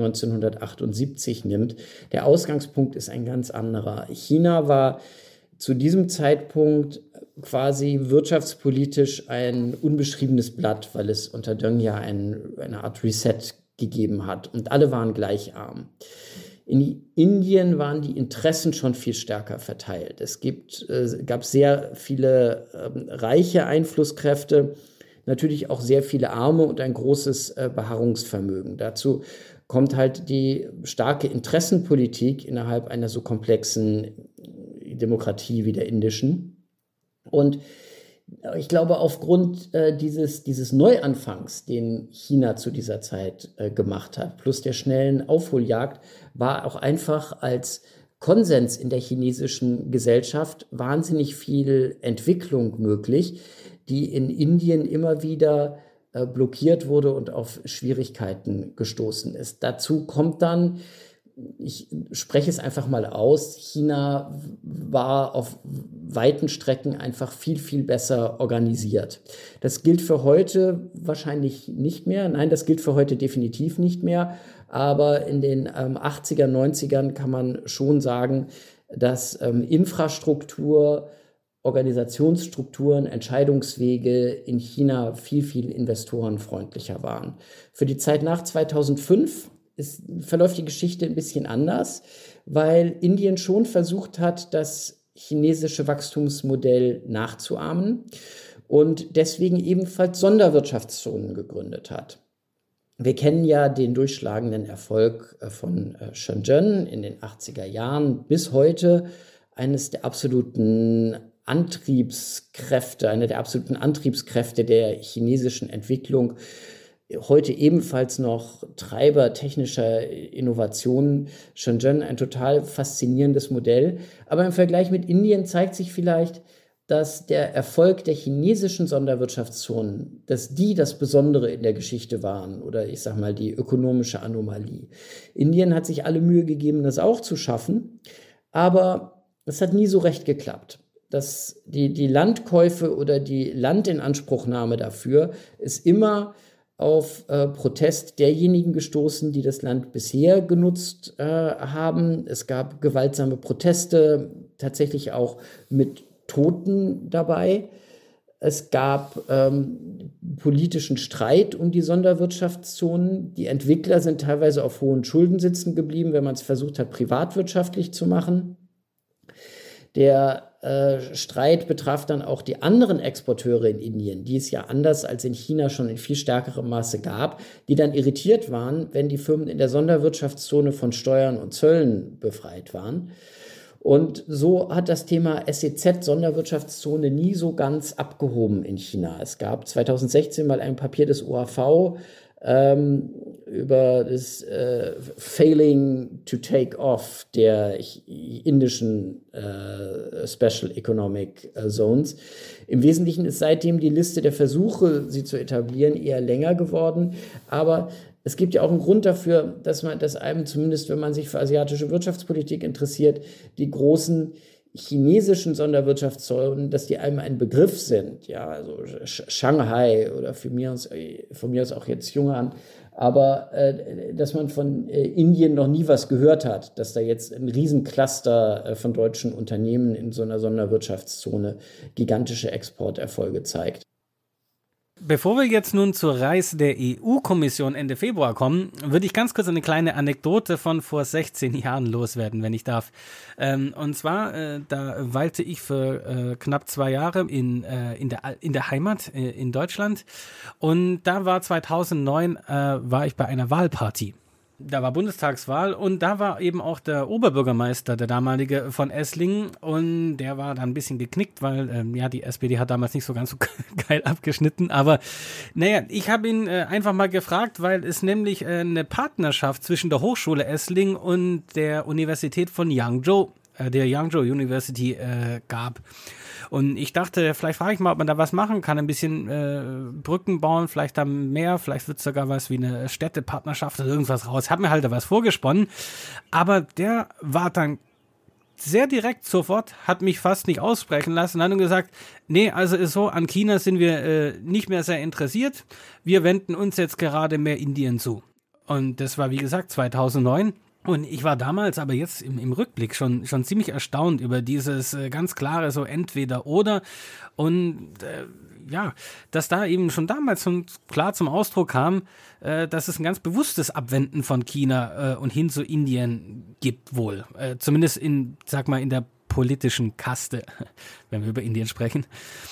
1978 nimmt, der Ausgangspunkt ist ein ganz anderer. China war zu diesem Zeitpunkt quasi wirtschaftspolitisch ein unbeschriebenes Blatt, weil es unter Deng ja eine Art Reset gegeben hat und alle waren gleich arm. In Indien waren die Interessen schon viel stärker verteilt. Es gab sehr viele reiche Einflusskräfte, natürlich auch sehr viele Arme und ein großes Beharrungsvermögen. Dazu kommt halt die starke Interessenpolitik innerhalb einer so komplexen Demokratie wie der indischen. Und ich glaube, aufgrund dieses Neuanfangs, den China zu dieser Zeit gemacht hat, plus der schnellen Aufholjagd, war auch einfach als Konsens in der chinesischen Gesellschaft wahnsinnig viel Entwicklung möglich, die in Indien immer wieder blockiert wurde und auf Schwierigkeiten gestoßen ist. Dazu kommt dann, ich spreche es einfach mal aus, China war auf weiten Strecken einfach viel, viel besser organisiert. Das gilt für heute wahrscheinlich nicht mehr. Nein, das gilt für heute definitiv nicht mehr. Aber in den 80er, 90ern kann man schon sagen, dass Infrastruktur, Organisationsstrukturen, Entscheidungswege in China viel, viel investorenfreundlicher waren. Für die Zeit nach 2005 verläuft die Geschichte ein bisschen anders, weil Indien schon versucht hat, das chinesische Wachstumsmodell nachzuahmen und deswegen ebenfalls Sonderwirtschaftszonen gegründet hat. Wir kennen ja den durchschlagenden Erfolg von Shenzhen in den 80er Jahren bis heute, eine der absoluten Antriebskräfte der chinesischen Entwicklung, heute ebenfalls noch Treiber technischer Innovationen. Shenzhen, ein total faszinierendes Modell. Aber im Vergleich mit Indien zeigt sich vielleicht, dass der Erfolg der chinesischen Sonderwirtschaftszonen, dass die das Besondere in der Geschichte waren oder ich sag mal die ökonomische Anomalie. Indien hat sich alle Mühe gegeben, das auch zu schaffen, aber es hat nie so recht geklappt. Die Landkäufe oder die Landinanspruchnahme dafür ist immer auf Protest derjenigen gestoßen, die das Land bisher genutzt haben. Es gab gewaltsame Proteste, tatsächlich auch mit Toten dabei. Es gab politischen Streit um die Sonderwirtschaftszonen. Die Entwickler sind teilweise auf hohen Schulden sitzen geblieben, wenn man es versucht hat, privatwirtschaftlich zu machen. Der Streit betraf dann auch die anderen Exporteure in Indien, die es ja anders als in China schon in viel stärkerem Maße gab, die dann irritiert waren, wenn die Firmen in der Sonderwirtschaftszone von Steuern und Zöllen befreit waren. Und so hat das Thema SEZ, Sonderwirtschaftszone, nie so ganz abgehoben in China. Es gab 2016 mal ein Papier des OAV über das Failing to Take Off der indischen Special Economic Zones. Im Wesentlichen ist seitdem die Liste der Versuche, sie zu etablieren, eher länger geworden. Aber es gibt ja auch einen Grund dafür, dass einem zumindest, wenn man sich für asiatische Wirtschaftspolitik interessiert, die großen chinesischen Sonderwirtschaftszonen, dass die einem ein Begriff sind, ja, also Shanghai oder von mir aus auch jetzt Yunnan, aber dass man von Indien noch nie was gehört hat, dass da jetzt ein Riesencluster von deutschen Unternehmen in so einer Sonderwirtschaftszone gigantische Exporterfolge zeigt. Bevor wir jetzt nun zur Reise der EU-Kommission Ende Februar kommen, würde ich ganz kurz eine kleine Anekdote von vor 16 Jahren loswerden, wenn ich darf. Und zwar, da weilte ich für knapp 2 Jahre in der Heimat in Deutschland, und da war 2009 war ich bei einer Wahlparty. Da war Bundestagswahl und da war eben auch der Oberbürgermeister, der damalige, von Esslingen, und der war da ein bisschen geknickt, weil die SPD hat damals nicht so ganz so geil abgeschnitten, aber naja, ich habe ihn einfach mal gefragt, weil es nämlich eine Partnerschaft zwischen der Hochschule Esslingen und der Universität von Yangzhou, der Yangzhou University gab. Und ich dachte, vielleicht frage ich mal, ob man da was machen kann, ein bisschen Brücken bauen, vielleicht da mehr, vielleicht wird es sogar was wie eine Städtepartnerschaft oder irgendwas raus. Hab mir halt da was vorgesponnen, aber der war dann sehr direkt sofort, hat mich fast nicht aussprechen lassen, hat dann gesagt, nee, also ist so, an China sind wir nicht mehr sehr interessiert, wir wenden uns jetzt gerade mehr Indien zu. Und das war, wie gesagt, 2009. Und ich war damals aber jetzt im Rückblick schon ziemlich erstaunt über dieses ganz klare so entweder oder, und dass da eben schon damals schon klar zum Ausdruck kam, dass es ein ganz bewusstes Abwenden von China und hin zu Indien gibt wohl. Zumindest in der politischen Kaste, wenn wir über Indien sprechen.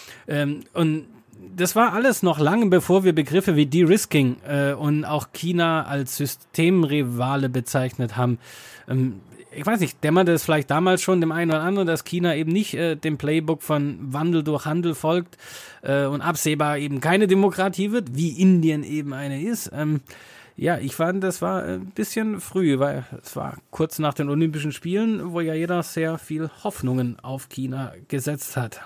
Und das war alles noch lange, bevor wir Begriffe wie De-Risking und auch China als Systemrivale bezeichnet haben. Ich weiß nicht, dämmerte es vielleicht damals schon dem einen oder anderen, dass China eben nicht dem Playbook von Wandel durch Handel folgt und absehbar eben keine Demokratie wird, wie Indien eben eine ist. Ich fand, das war ein bisschen früh, weil es war kurz nach den Olympischen Spielen, wo ja jeder sehr viel Hoffnungen auf China gesetzt hat.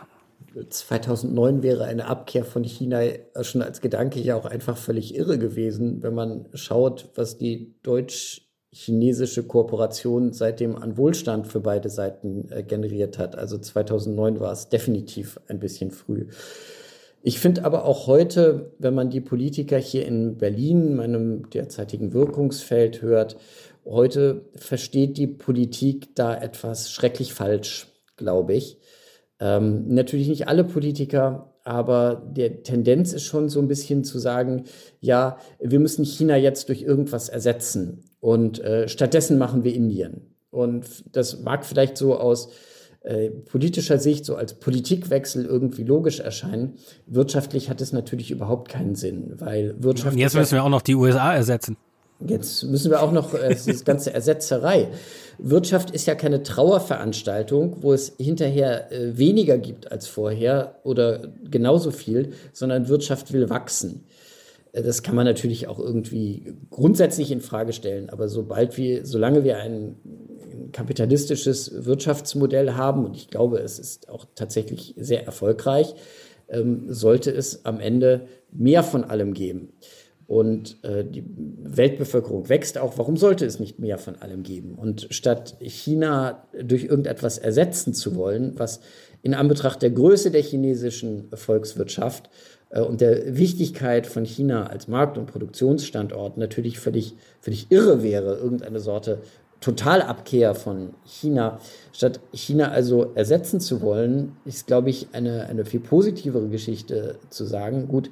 2009 wäre eine Abkehr von China schon als Gedanke ja auch einfach völlig irre gewesen, wenn man schaut, was die deutsch-chinesische Kooperation seitdem an Wohlstand für beide Seiten generiert hat. Also 2009 war es definitiv ein bisschen früh. Ich finde aber auch heute, wenn man die Politiker hier in Berlin, meinem derzeitigen Wirkungsfeld, hört, heute versteht die Politik da etwas schrecklich falsch, glaube ich. Natürlich nicht alle Politiker, aber der Tendenz ist schon so ein bisschen zu sagen, ja, wir müssen China jetzt durch irgendwas ersetzen und stattdessen machen wir Indien. Und das mag vielleicht so aus politischer Sicht, so als Politikwechsel irgendwie logisch erscheinen. Wirtschaftlich hat es natürlich überhaupt keinen Sinn, weil Wirtschaft. Und jetzt müssen wir auch noch die USA ersetzen. Jetzt müssen wir auch noch das ganze Ersetzerei. Wirtschaft ist ja keine Trauerveranstaltung, wo es hinterher weniger gibt als vorher oder genauso viel, sondern Wirtschaft will wachsen. Das kann man natürlich auch irgendwie grundsätzlich in Frage stellen, aber solange wir ein kapitalistisches Wirtschaftsmodell haben, und ich glaube, es ist auch tatsächlich sehr erfolgreich, sollte es am Ende mehr von allem geben. Und die Weltbevölkerung wächst auch. Warum sollte es nicht mehr von allem geben? Und statt China durch irgendetwas ersetzen zu wollen, was in Anbetracht der Größe der chinesischen Volkswirtschaft und der Wichtigkeit von China als Markt- und Produktionsstandort natürlich völlig irre wäre, irgendeine Sorte Totalabkehr von China. Statt China also ersetzen zu wollen, ist, glaube ich, eine viel positivere Geschichte zu sagen, gut,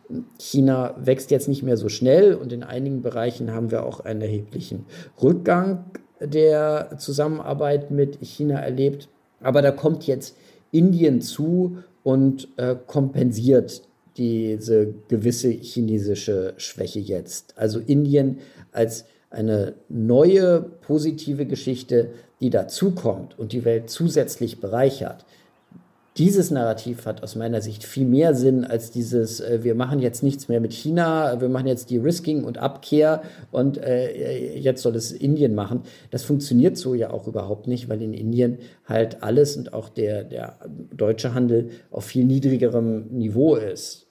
China wächst jetzt nicht mehr so schnell und in einigen Bereichen haben wir auch einen erheblichen Rückgang der Zusammenarbeit mit China erlebt. Aber da kommt jetzt Indien zu und kompensiert diese gewisse chinesische Schwäche jetzt. Also Indien als eine neue positive Geschichte, die dazukommt und die Welt zusätzlich bereichert. Dieses Narrativ hat aus meiner Sicht viel mehr Sinn als dieses, wir machen jetzt nichts mehr mit China, wir machen jetzt De-Risking und Abkehr und jetzt soll es Indien machen. Das funktioniert so ja auch überhaupt nicht, weil in Indien halt alles und auch der deutsche Handel auf viel niedrigerem Niveau ist.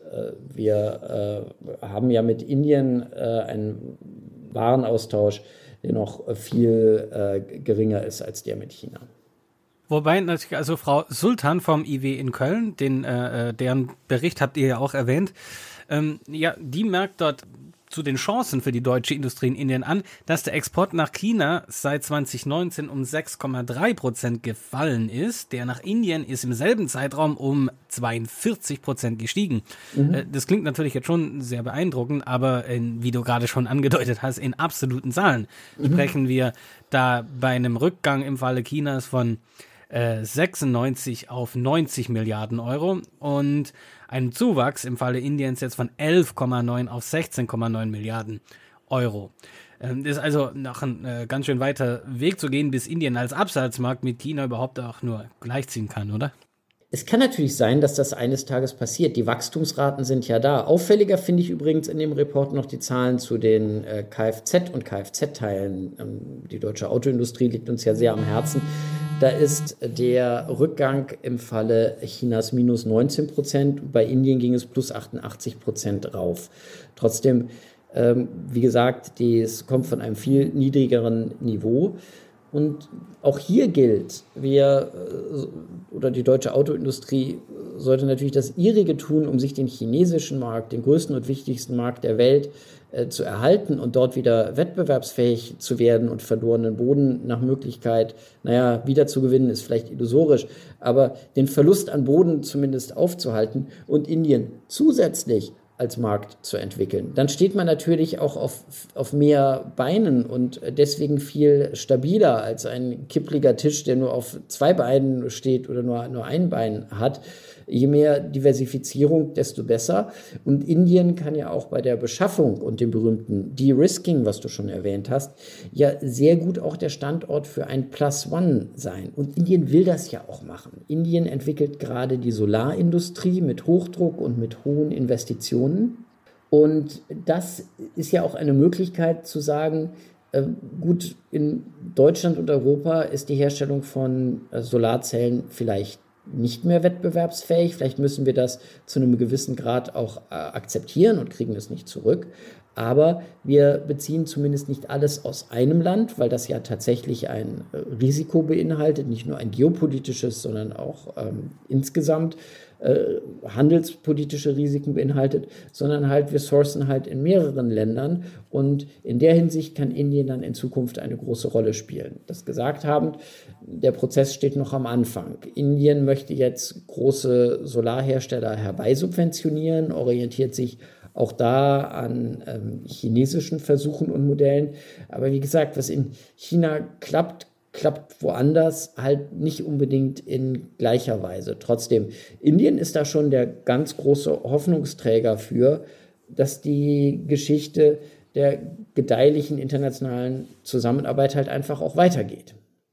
Wir haben ja mit Indien einen Warenaustausch, der noch viel geringer ist als der mit China. Wobei natürlich, also Frau Sultan vom IW in Köln, deren Bericht habt ihr ja auch erwähnt, die merkt dort zu den Chancen für die deutsche Industrie in Indien an, dass der Export nach China seit 2019 um 6,3% gefallen ist. Der nach Indien ist im selben Zeitraum um 42% gestiegen. Das klingt natürlich jetzt schon sehr beeindruckend, aber wie du gerade schon angedeutet hast, in absoluten Zahlen sprechen wir da bei einem Rückgang im Falle Chinas von 96 auf 90 Milliarden Euro und einem Zuwachs im Falle Indiens jetzt von 11,9 auf 16,9 Milliarden Euro. Das ist also noch ein ganz schön weiter Weg zu gehen, bis Indien als Absatzmarkt mit China überhaupt auch nur gleichziehen kann, oder? Es kann natürlich sein, dass das eines Tages passiert. Die Wachstumsraten sind ja da. Auffälliger finde ich übrigens in dem Report noch die Zahlen zu den Kfz- und Kfz-Teilen. Die deutsche Autoindustrie liegt uns ja sehr am Herzen. Da ist der Rückgang im Falle Chinas minus 19%. Bei Indien ging es plus 88% rauf. Trotzdem, wie gesagt, es kommt von einem viel niedrigeren Niveau. Und auch hier gilt, die deutsche Autoindustrie sollte natürlich das ihrige tun, um sich den chinesischen Markt, den größten und wichtigsten Markt der Welt, zu erhalten und dort wieder wettbewerbsfähig zu werden und verlorenen Boden nach Möglichkeit, wiederzugewinnen, ist vielleicht illusorisch, aber den Verlust an Boden zumindest aufzuhalten und Indien zusätzlich als Markt zu entwickeln. Dann steht man natürlich auch auf mehr Beinen und deswegen viel stabiler als ein kippliger Tisch, der nur auf 2 Beinen steht oder nur ein Bein hat. Je mehr Diversifizierung, desto besser. Und Indien kann ja auch bei der Beschaffung und dem berühmten De-Risking, was du schon erwähnt hast, ja sehr gut auch der Standort für ein Plus One sein. Und Indien will das ja auch machen. Indien entwickelt gerade die Solarindustrie mit Hochdruck und mit hohen Investitionen. Und das ist ja auch eine Möglichkeit zu sagen, gut, in Deutschland und Europa ist die Herstellung von Solarzellen vielleicht nicht mehr wettbewerbsfähig. Vielleicht müssen wir das zu einem gewissen Grad auch akzeptieren und kriegen es nicht zurück. Aber wir beziehen zumindest nicht alles aus einem Land, weil das ja tatsächlich ein Risiko beinhaltet, nicht nur ein geopolitisches, sondern auch insgesamt handelspolitische Risiken beinhaltet, sondern halt wir sourcen halt in mehreren Ländern und in der Hinsicht kann Indien dann in Zukunft eine große Rolle spielen. Das gesagt habend, der Prozess steht noch am Anfang. Indien möchte jetzt große Solarhersteller herbeisubventionieren, orientiert sich auch da an chinesischen Versuchen und Modellen. Aber wie gesagt, was in China klappt woanders halt nicht unbedingt in gleicher Weise. Trotzdem, Indien ist da schon der ganz große Hoffnungsträger für, dass die Geschichte der gedeihlichen internationalen Zusammenarbeit halt einfach auch weitergeht.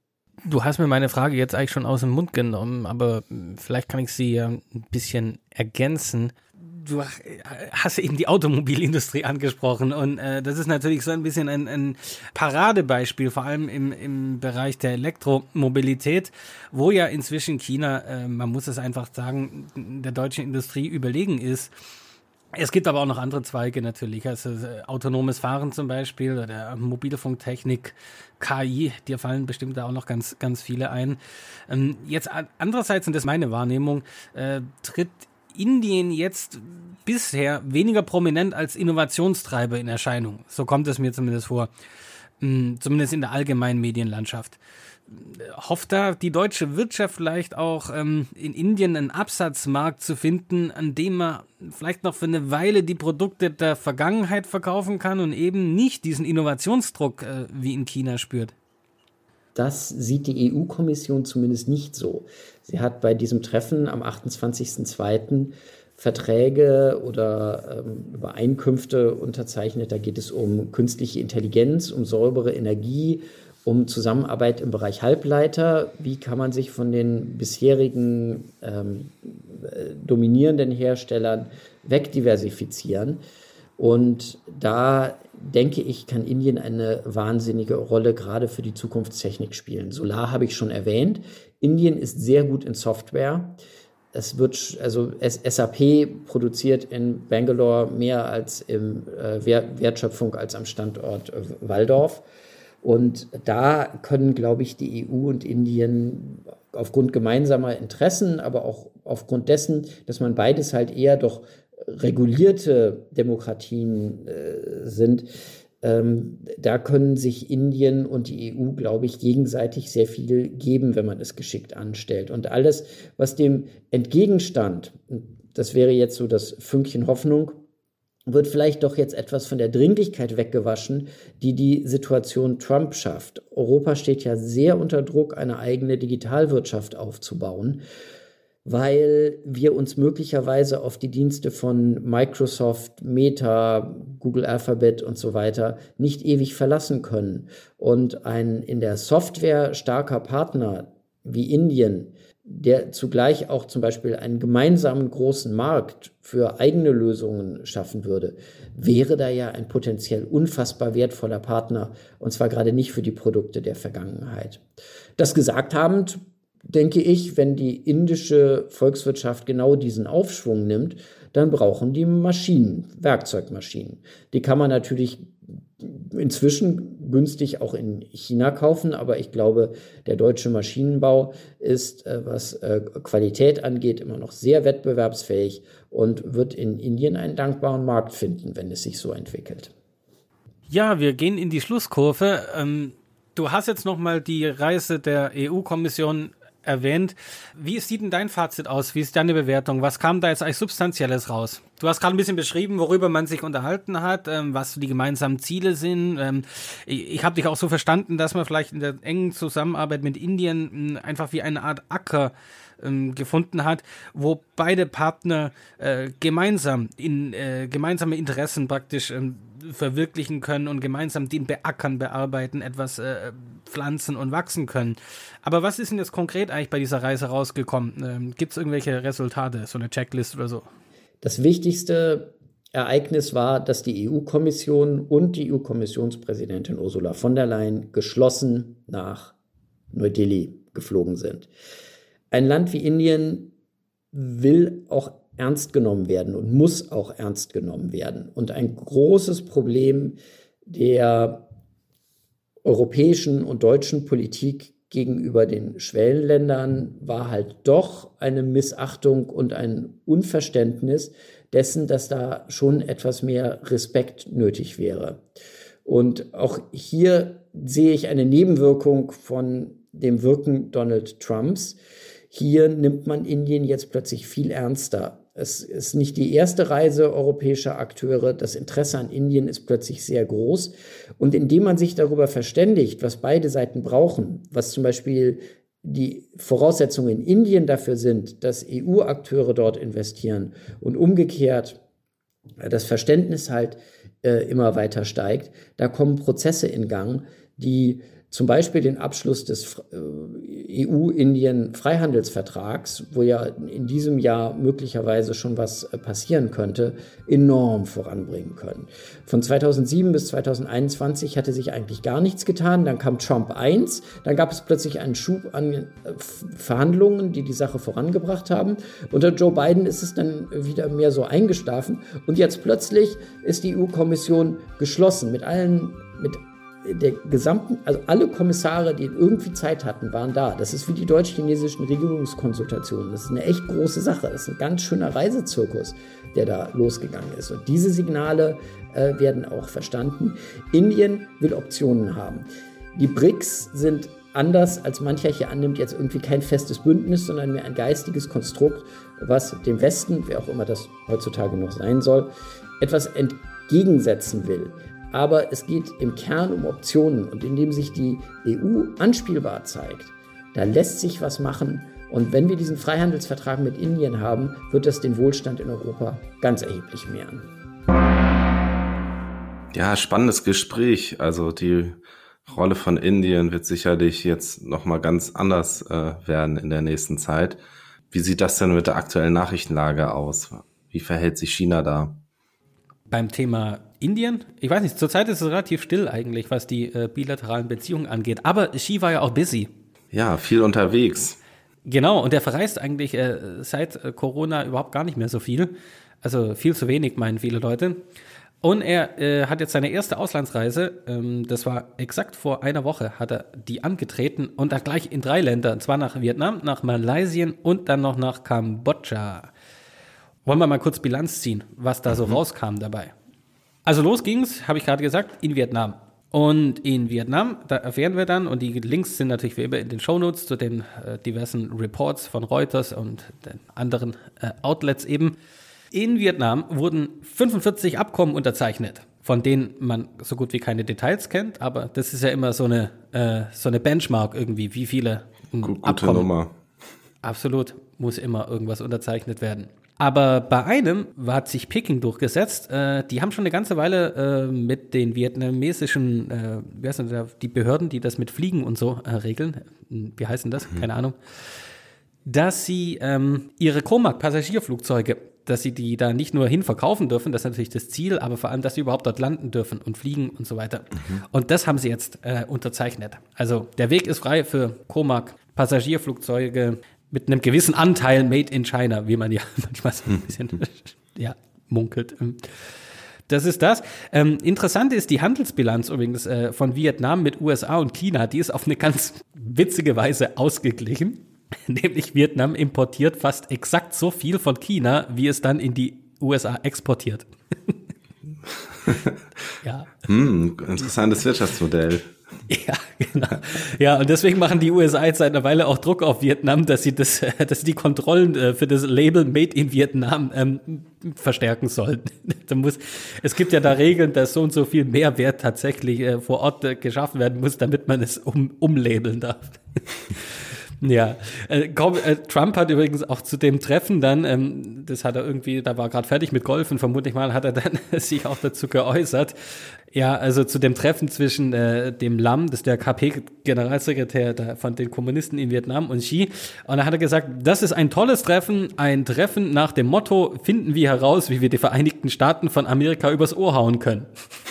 Du hast mir meine Frage jetzt eigentlich schon aus dem Mund genommen, aber vielleicht kann ich sie ja ein bisschen ergänzen. Du hast eben die Automobilindustrie angesprochen und das ist natürlich so ein bisschen ein Paradebeispiel, vor allem im Bereich der Elektromobilität, wo ja inzwischen China, man muss es einfach sagen, der deutschen Industrie überlegen ist. Es gibt aber auch noch andere Zweige natürlich, also autonomes Fahren zum Beispiel oder Mobilfunktechnik, KI, dir fallen bestimmt da auch noch ganz, ganz viele ein. Jetzt andererseits, und das ist meine Wahrnehmung, tritt Indien jetzt bisher weniger prominent als Innovationstreiber in Erscheinung. So kommt es mir zumindest vor, zumindest in der allgemeinen Medienlandschaft. Hofft da die deutsche Wirtschaft vielleicht auch in Indien einen Absatzmarkt zu finden, an dem man vielleicht noch für eine Weile die Produkte der Vergangenheit verkaufen kann und eben nicht diesen Innovationsdruck wie in China spürt? Das sieht die EU-Kommission zumindest nicht so. Sie hat bei diesem Treffen am 28.02. Verträge oder Übereinkünfte unterzeichnet. Da geht es um künstliche Intelligenz, um saubere Energie, um Zusammenarbeit im Bereich Halbleiter. Wie kann man sich von den bisherigen dominierenden Herstellern wegdiversifizieren? Und da denke ich, kann Indien eine wahnsinnige Rolle gerade für die Zukunftstechnik spielen. Solar habe ich schon erwähnt. Indien ist sehr gut in Software. SAP produziert in Bangalore mehr als im Wertschöpfung als am Standort Walldorf. Und da können, glaube ich, die EU und Indien aufgrund gemeinsamer Interessen, aber auch aufgrund dessen, dass man beides halt eher doch regulierte Demokratien sind, da können sich Indien und die EU, glaube ich, gegenseitig sehr viel geben, wenn man es geschickt anstellt. Und alles, was dem entgegenstand, das wäre jetzt so das Fünkchen Hoffnung, wird vielleicht doch jetzt etwas von der Dringlichkeit weggewaschen, die die Situation Trump schafft. Europa steht ja sehr unter Druck, eine eigene Digitalwirtschaft aufzubauen, weil wir uns möglicherweise auf die Dienste von Microsoft, Meta, Google Alphabet und so weiter nicht ewig verlassen können. Und ein in der Software starker Partner wie Indien, der zugleich auch zum Beispiel einen gemeinsamen großen Markt für eigene Lösungen schaffen würde, wäre da ja ein potenziell unfassbar wertvoller Partner, und zwar gerade nicht für die Produkte der Vergangenheit. Das gesagt habend, denke ich, wenn die indische Volkswirtschaft genau diesen Aufschwung nimmt, dann brauchen die Maschinen, Werkzeugmaschinen. Die kann man natürlich inzwischen günstig auch in China kaufen, aber ich glaube, der deutsche Maschinenbau ist, was Qualität angeht, immer noch sehr wettbewerbsfähig und wird in Indien einen dankbaren Markt finden, wenn es sich so entwickelt. Ja, wir gehen in die Schlusskurve. Du hast jetzt nochmal die Reise der EU-Kommission erwähnt. Wie sieht denn dein Fazit aus? Wie ist deine Bewertung? Was kam da jetzt eigentlich Substanzielles raus? Du hast gerade ein bisschen beschrieben, worüber man sich unterhalten hat, was die gemeinsamen Ziele sind. Ich habe dich auch so verstanden, dass man vielleicht in der engen Zusammenarbeit mit Indien einfach wie eine Art Acker gefunden hat, wo beide Partner gemeinsame Interessen praktisch verwirklichen können und gemeinsam den beackern, bearbeiten, etwas pflanzen und wachsen können. Aber was ist denn jetzt konkret eigentlich bei dieser Reise rausgekommen? Gibt es irgendwelche Resultate, so eine Checklist oder so? Das wichtigste Ereignis war, dass die EU-Kommission und die EU-Kommissionspräsidentin Ursula von der Leyen geschlossen nach Neu-Delhi geflogen sind. Ein Land wie Indien will auch ernst genommen werden und muss auch ernst genommen werden. Und ein großes Problem der europäischen und deutschen Politik gegenüber den Schwellenländern war halt doch eine Missachtung und ein Unverständnis dessen, dass da schon etwas mehr Respekt nötig wäre. Und auch hier sehe ich eine Nebenwirkung von dem Wirken Donald Trumps. Hier nimmt man Indien jetzt plötzlich viel ernster. Es ist nicht die erste Reise europäischer Akteure. Das Interesse an Indien ist plötzlich sehr groß. Und indem man sich darüber verständigt, was beide Seiten brauchen, was zum Beispiel die Voraussetzungen in Indien dafür sind, dass EU-Akteure dort investieren und umgekehrt das Verständnis halt immer weiter steigt, da kommen Prozesse in Gang, die zum Beispiel den Abschluss des EU-Indien-Freihandelsvertrags, wo ja in diesem Jahr möglicherweise schon was passieren könnte, enorm voranbringen können. Von 2007 bis 2021 hatte sich eigentlich gar nichts getan. Dann kam Trump 1, dann gab es plötzlich einen Schub an Verhandlungen, die die Sache vorangebracht haben. Unter Joe Biden ist es dann wieder mehr so eingeschlafen. Und jetzt plötzlich ist die EU-Kommission geschlossen mit der gesamten, also alle Kommissare, die irgendwie Zeit hatten, waren da. Das ist wie die deutsch-chinesischen Regierungskonsultationen. Das ist eine echt große Sache. Das ist ein ganz schöner Reisezirkus, der da losgegangen ist. Und diese Signale werden auch verstanden. Indien will Optionen haben. Die BRICS sind anders, als mancher hier annimmt, jetzt irgendwie kein festes Bündnis, sondern mehr ein geistiges Konstrukt, was dem Westen, wer auch immer das heutzutage noch sein soll, etwas entgegensetzen will. Aber es geht im Kern um Optionen und indem sich die EU anspielbar zeigt, da lässt sich was machen. Und wenn wir diesen Freihandelsvertrag mit Indien haben, wird das den Wohlstand in Europa ganz erheblich mehren. Ja, spannendes Gespräch. Also die Rolle von Indien wird sicherlich jetzt nochmal ganz anders werden in der nächsten Zeit. Wie sieht das denn mit der aktuellen Nachrichtenlage aus? Wie verhält sich China da? Beim Thema Indien? Ich weiß nicht, zurzeit ist es relativ still eigentlich, was die bilateralen Beziehungen angeht. Aber Xi war ja auch busy. Ja, viel unterwegs. Genau, und der verreist eigentlich seit Corona überhaupt gar nicht mehr so viel. Also viel zu wenig, meinen viele Leute. Und er hat jetzt seine erste Auslandsreise, das war exakt vor einer Woche, hat er die angetreten und dann gleich in 3 Länder, und zwar nach Vietnam, nach Malaysia und dann noch nach Kambodscha. Wollen wir mal kurz Bilanz ziehen, was da so rauskam dabei. Also los ging's, habe ich gerade gesagt, in Vietnam. Und in Vietnam, da erfahren wir dann, und die Links sind natürlich wie immer in den Shownotes zu den diversen Reports von Reuters und den anderen Outlets eben. In Vietnam wurden 45 Abkommen unterzeichnet, von denen man so gut wie keine Details kennt, aber das ist ja immer so eine Benchmark irgendwie, wie viele Gute Abkommen. Nummer. Absolut, muss immer irgendwas unterzeichnet werden. Aber bei einem hat sich Peking durchgesetzt. Die haben schon eine ganze Weile mit den vietnamesischen, wie heißen das, die Behörden, die das mit Fliegen und so regeln, wie heißen das? Keine Ahnung. Dass sie ihre Comac-Passagierflugzeuge, dass sie die da nicht nur hinverkaufen dürfen, das ist natürlich das Ziel, aber vor allem, dass sie überhaupt dort landen dürfen und fliegen und so weiter. Und das haben sie jetzt unterzeichnet. Also der Weg ist frei für Comac-Passagierflugzeuge mit einem gewissen Anteil made in China, wie man ja manchmal so ein bisschen munkelt. Das ist das. Interessant ist die Handelsbilanz übrigens von Vietnam mit USA und China. Die ist auf eine ganz witzige Weise ausgeglichen. Nämlich Vietnam importiert fast exakt so viel von China, wie es dann in die USA exportiert. Ja. Interessantes Wirtschaftsmodell. Ja, genau. Ja, und deswegen machen die USA jetzt seit einer Weile auch Druck auf Vietnam, dass sie die Kontrollen für das Label Made in Vietnam verstärken sollen. Es gibt ja da Regeln, dass so und so viel Mehrwert tatsächlich vor Ort geschaffen werden muss, damit man es umlabeln darf. Ja, Trump hat übrigens auch zu dem Treffen dann, das hat er irgendwie, da war gerade fertig mit Golfen, vermutlich mal, hat er dann sich auch dazu geäußert. Ja, also zu dem Treffen zwischen dem Lam, das ist der KP-Generalsekretär von den Kommunisten in Vietnam, und Xi. Und da hat er gesagt, das ist ein tolles Treffen, ein Treffen nach dem Motto, finden wir heraus, wie wir die Vereinigten Staaten von Amerika übers Ohr hauen können.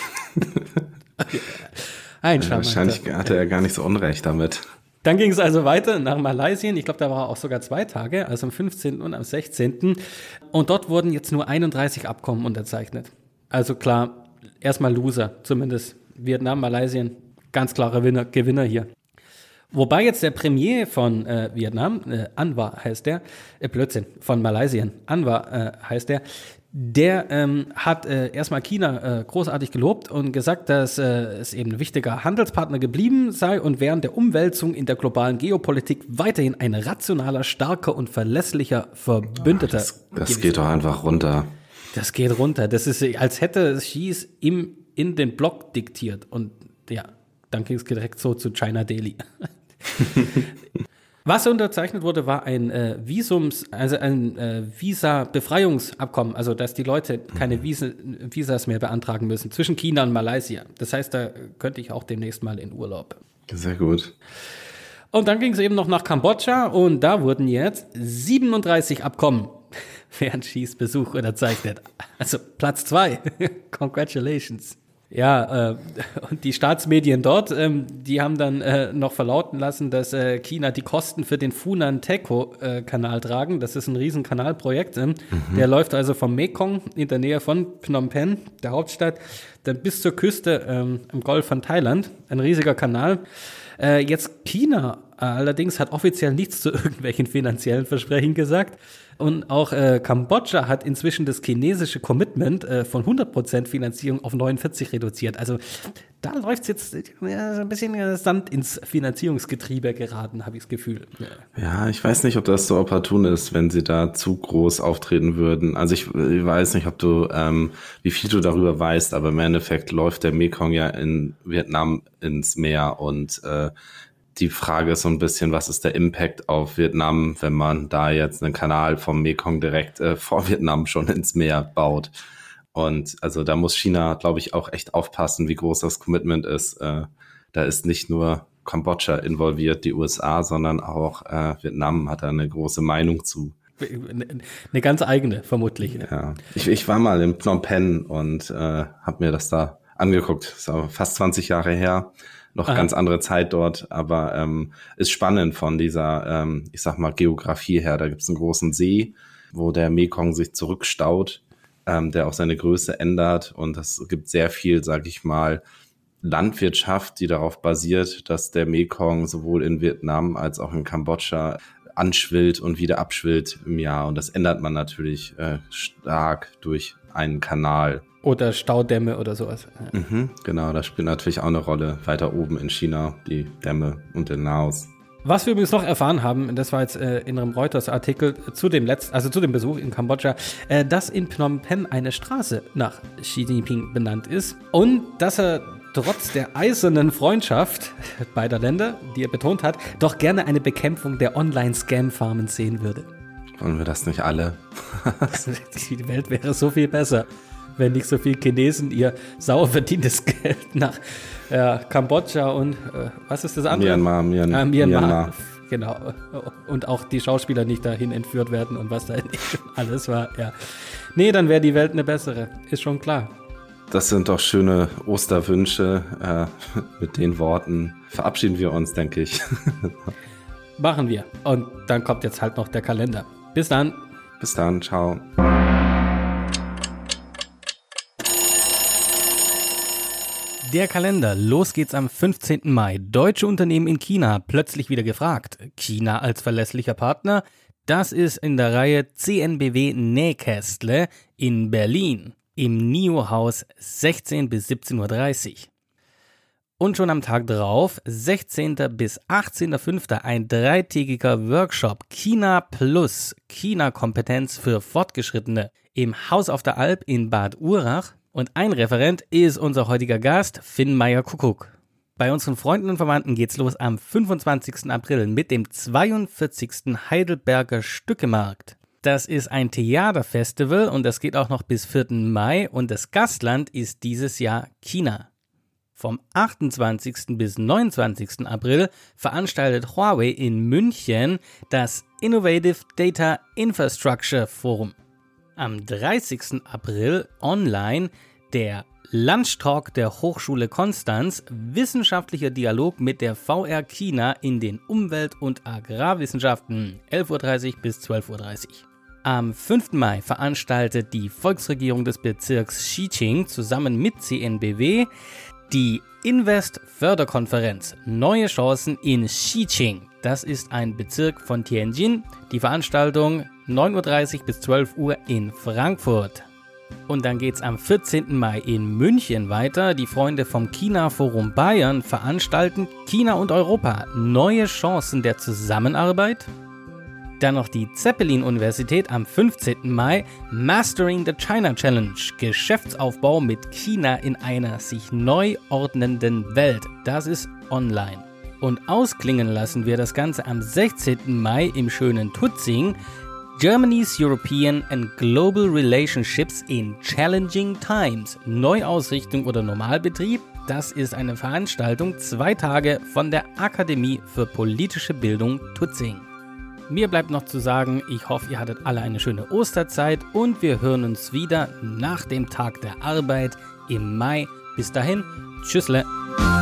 Wahrscheinlich hatte er gar nicht so Unrecht damit. Dann ging es also weiter nach Malaysia. Ich glaube, da war er auch sogar 2 Tage, also am 15. und am 16. Und dort wurden jetzt nur 31 Abkommen unterzeichnet. Also klar, erstmal Loser, zumindest Vietnam, Malaysia, ganz klarer Gewinner hier. Wobei jetzt der Premier von Vietnam, Anwar heißt der, von Malaysia, Anwar heißt der hat erstmal China großartig gelobt und gesagt, dass es eben ein wichtiger Handelspartner geblieben sei und während der Umwälzung in der globalen Geopolitik weiterhin ein rationaler, starker und verlässlicher Verbündeter. Das geht doch einfach runter. Das geht runter. Das ist, als hätte Xi es ihm in den Block diktiert. Und ja, dann ging es direkt so zu China Daily. Was unterzeichnet wurde, war ein Visa-Befreiungsabkommen, also dass die Leute keine Visas mehr beantragen müssen zwischen China und Malaysia. Das heißt, da könnte ich auch demnächst mal in Urlaub. Sehr gut. Und dann ging es eben noch nach Kambodscha und da wurden jetzt 37 Abkommen während Xis Besuch unterzeichnet. Also Platz 2. Congratulations. Ja, und die Staatsmedien dort, die haben dann noch verlauten lassen, dass China die Kosten für den Funan-Teco-Kanal tragen. Das ist ein riesen Kanalprojekt. Der läuft also vom Mekong in der Nähe von Phnom Penh, der Hauptstadt, dann bis zur Küste im Golf von Thailand. Ein riesiger Kanal. Jetzt China allerdings hat offiziell nichts zu irgendwelchen finanziellen Versprechen gesagt. Und auch Kambodscha hat inzwischen das chinesische Commitment von 100% Finanzierung auf 49 reduziert. Also da läuft es jetzt so ein bisschen Sand ins Finanzierungsgetriebe geraten, habe ich das Gefühl. Ja, ich weiß nicht, ob das so opportun ist, wenn sie da zu groß auftreten würden. Also ich weiß nicht, ob du, wie viel du darüber weißt, aber im Endeffekt läuft der Mekong ja in Vietnam ins Meer und die Frage ist so ein bisschen, was ist der Impact auf Vietnam, wenn man da jetzt einen Kanal vom Mekong direkt vor Vietnam schon ins Meer baut. Und also da muss China, glaube ich, auch echt aufpassen, wie groß das Commitment ist. Da ist nicht nur Kambodscha involviert, die USA, sondern auch Vietnam hat da eine große Meinung zu. Eine ganz eigene, vermutlich. Ja, ich war mal in Phnom Penh und habe mir das da angeguckt. Das ist aber fast 20 Jahre her. Noch ganz andere Zeit dort, aber ist spannend von dieser, ich sag mal, Geografie her. Da gibt es einen großen See, wo der Mekong sich zurückstaut, der auch seine Größe ändert. Und es gibt sehr viel, sag ich mal, Landwirtschaft, die darauf basiert, dass der Mekong sowohl in Vietnam als auch in Kambodscha anschwillt und wieder abschwillt im Jahr. Und das ändert man natürlich stark durch einen Kanal. Oder Staudämme oder sowas. Genau, das spielt natürlich auch eine Rolle weiter oben in China, die Dämme und in Laos. Was wir übrigens noch erfahren haben, das war jetzt in einem Reuters-Artikel zu dem Besuch in Kambodscha, dass in Phnom Penh eine Straße nach Xi Jinping benannt ist und dass er trotz der eisernen Freundschaft beider Länder, die er betont hat, doch gerne eine Bekämpfung der Online-Scam-Farmen sehen würde. Wollen wir das nicht alle? Die Welt wäre so viel besser, wenn nicht so viele Chinesen ihr sauer verdientes Geld nach Kambodscha und was ist das andere? Myanmar. Genau. Und auch die Schauspieler nicht dahin entführt werden und was da nicht schon alles war. Ja. Nee, dann wäre die Welt eine bessere. Ist schon klar. Das sind doch schöne Osterwünsche. Mit den Worten verabschieden wir uns, denke ich. Machen wir. Und dann kommt jetzt halt noch der Kalender. Bis dann. Bis dann. Ciao. Der Kalender. Los geht's am 15. Mai. Deutsche Unternehmen in China plötzlich wieder gefragt. China als verlässlicher Partner. Das ist in der Reihe CNBW Nähkästle in Berlin. Im NIO-Haus 16 bis 17.30 Uhr. Und schon am Tag drauf, 16. bis 18.05. ein dreitägiger Workshop China Plus, China-Kompetenz für Fortgeschrittene im Haus auf der Alp in Bad Urach. Und ein Referent ist unser heutiger Gast, Finn Meyer-Kuckuck. Bei unseren Freunden und Verwandten geht's los am 25. April mit dem 42. Heidelberger Stückemarkt. Das ist ein Theaterfestival und das geht auch noch bis 4. Mai und das Gastland ist dieses Jahr China. Vom 28. bis 29. April veranstaltet Huawei in München das Innovative Data Infrastructure Forum. Am 30. April online der Lunchtalk der Hochschule Konstanz, wissenschaftlicher Dialog mit der VR China in den Umwelt- und Agrarwissenschaften, 11.30 Uhr bis 12.30 Uhr. Am 5. Mai veranstaltet die Volksregierung des Bezirks Xiqing zusammen mit CNBW die Invest-Förderkonferenz Neue Chancen in Xiqing. Das ist ein Bezirk von Tianjin. Die Veranstaltung 9.30 Uhr bis 12 Uhr in Frankfurt. Und dann geht's am 14. Mai in München weiter. Die Freunde vom China-Forum Bayern veranstalten China und Europa. Neue Chancen der Zusammenarbeit. Dann noch die Zeppelin-Universität am 15. Mai, Mastering the China Challenge, Geschäftsaufbau mit China in einer sich neu ordnenden Welt. Das ist online. Und ausklingen lassen wir das Ganze am 16. Mai im schönen Tutzing, Germany's European and Global Relationships in Challenging Times, Neuausrichtung oder Normalbetrieb. Das ist eine Veranstaltung, 2 Tage von der Akademie für politische Bildung Tutzing. Mir bleibt noch zu sagen, ich hoffe, ihr hattet alle eine schöne Osterzeit und wir hören uns wieder nach dem Tag der Arbeit im Mai. Bis dahin, tschüssle.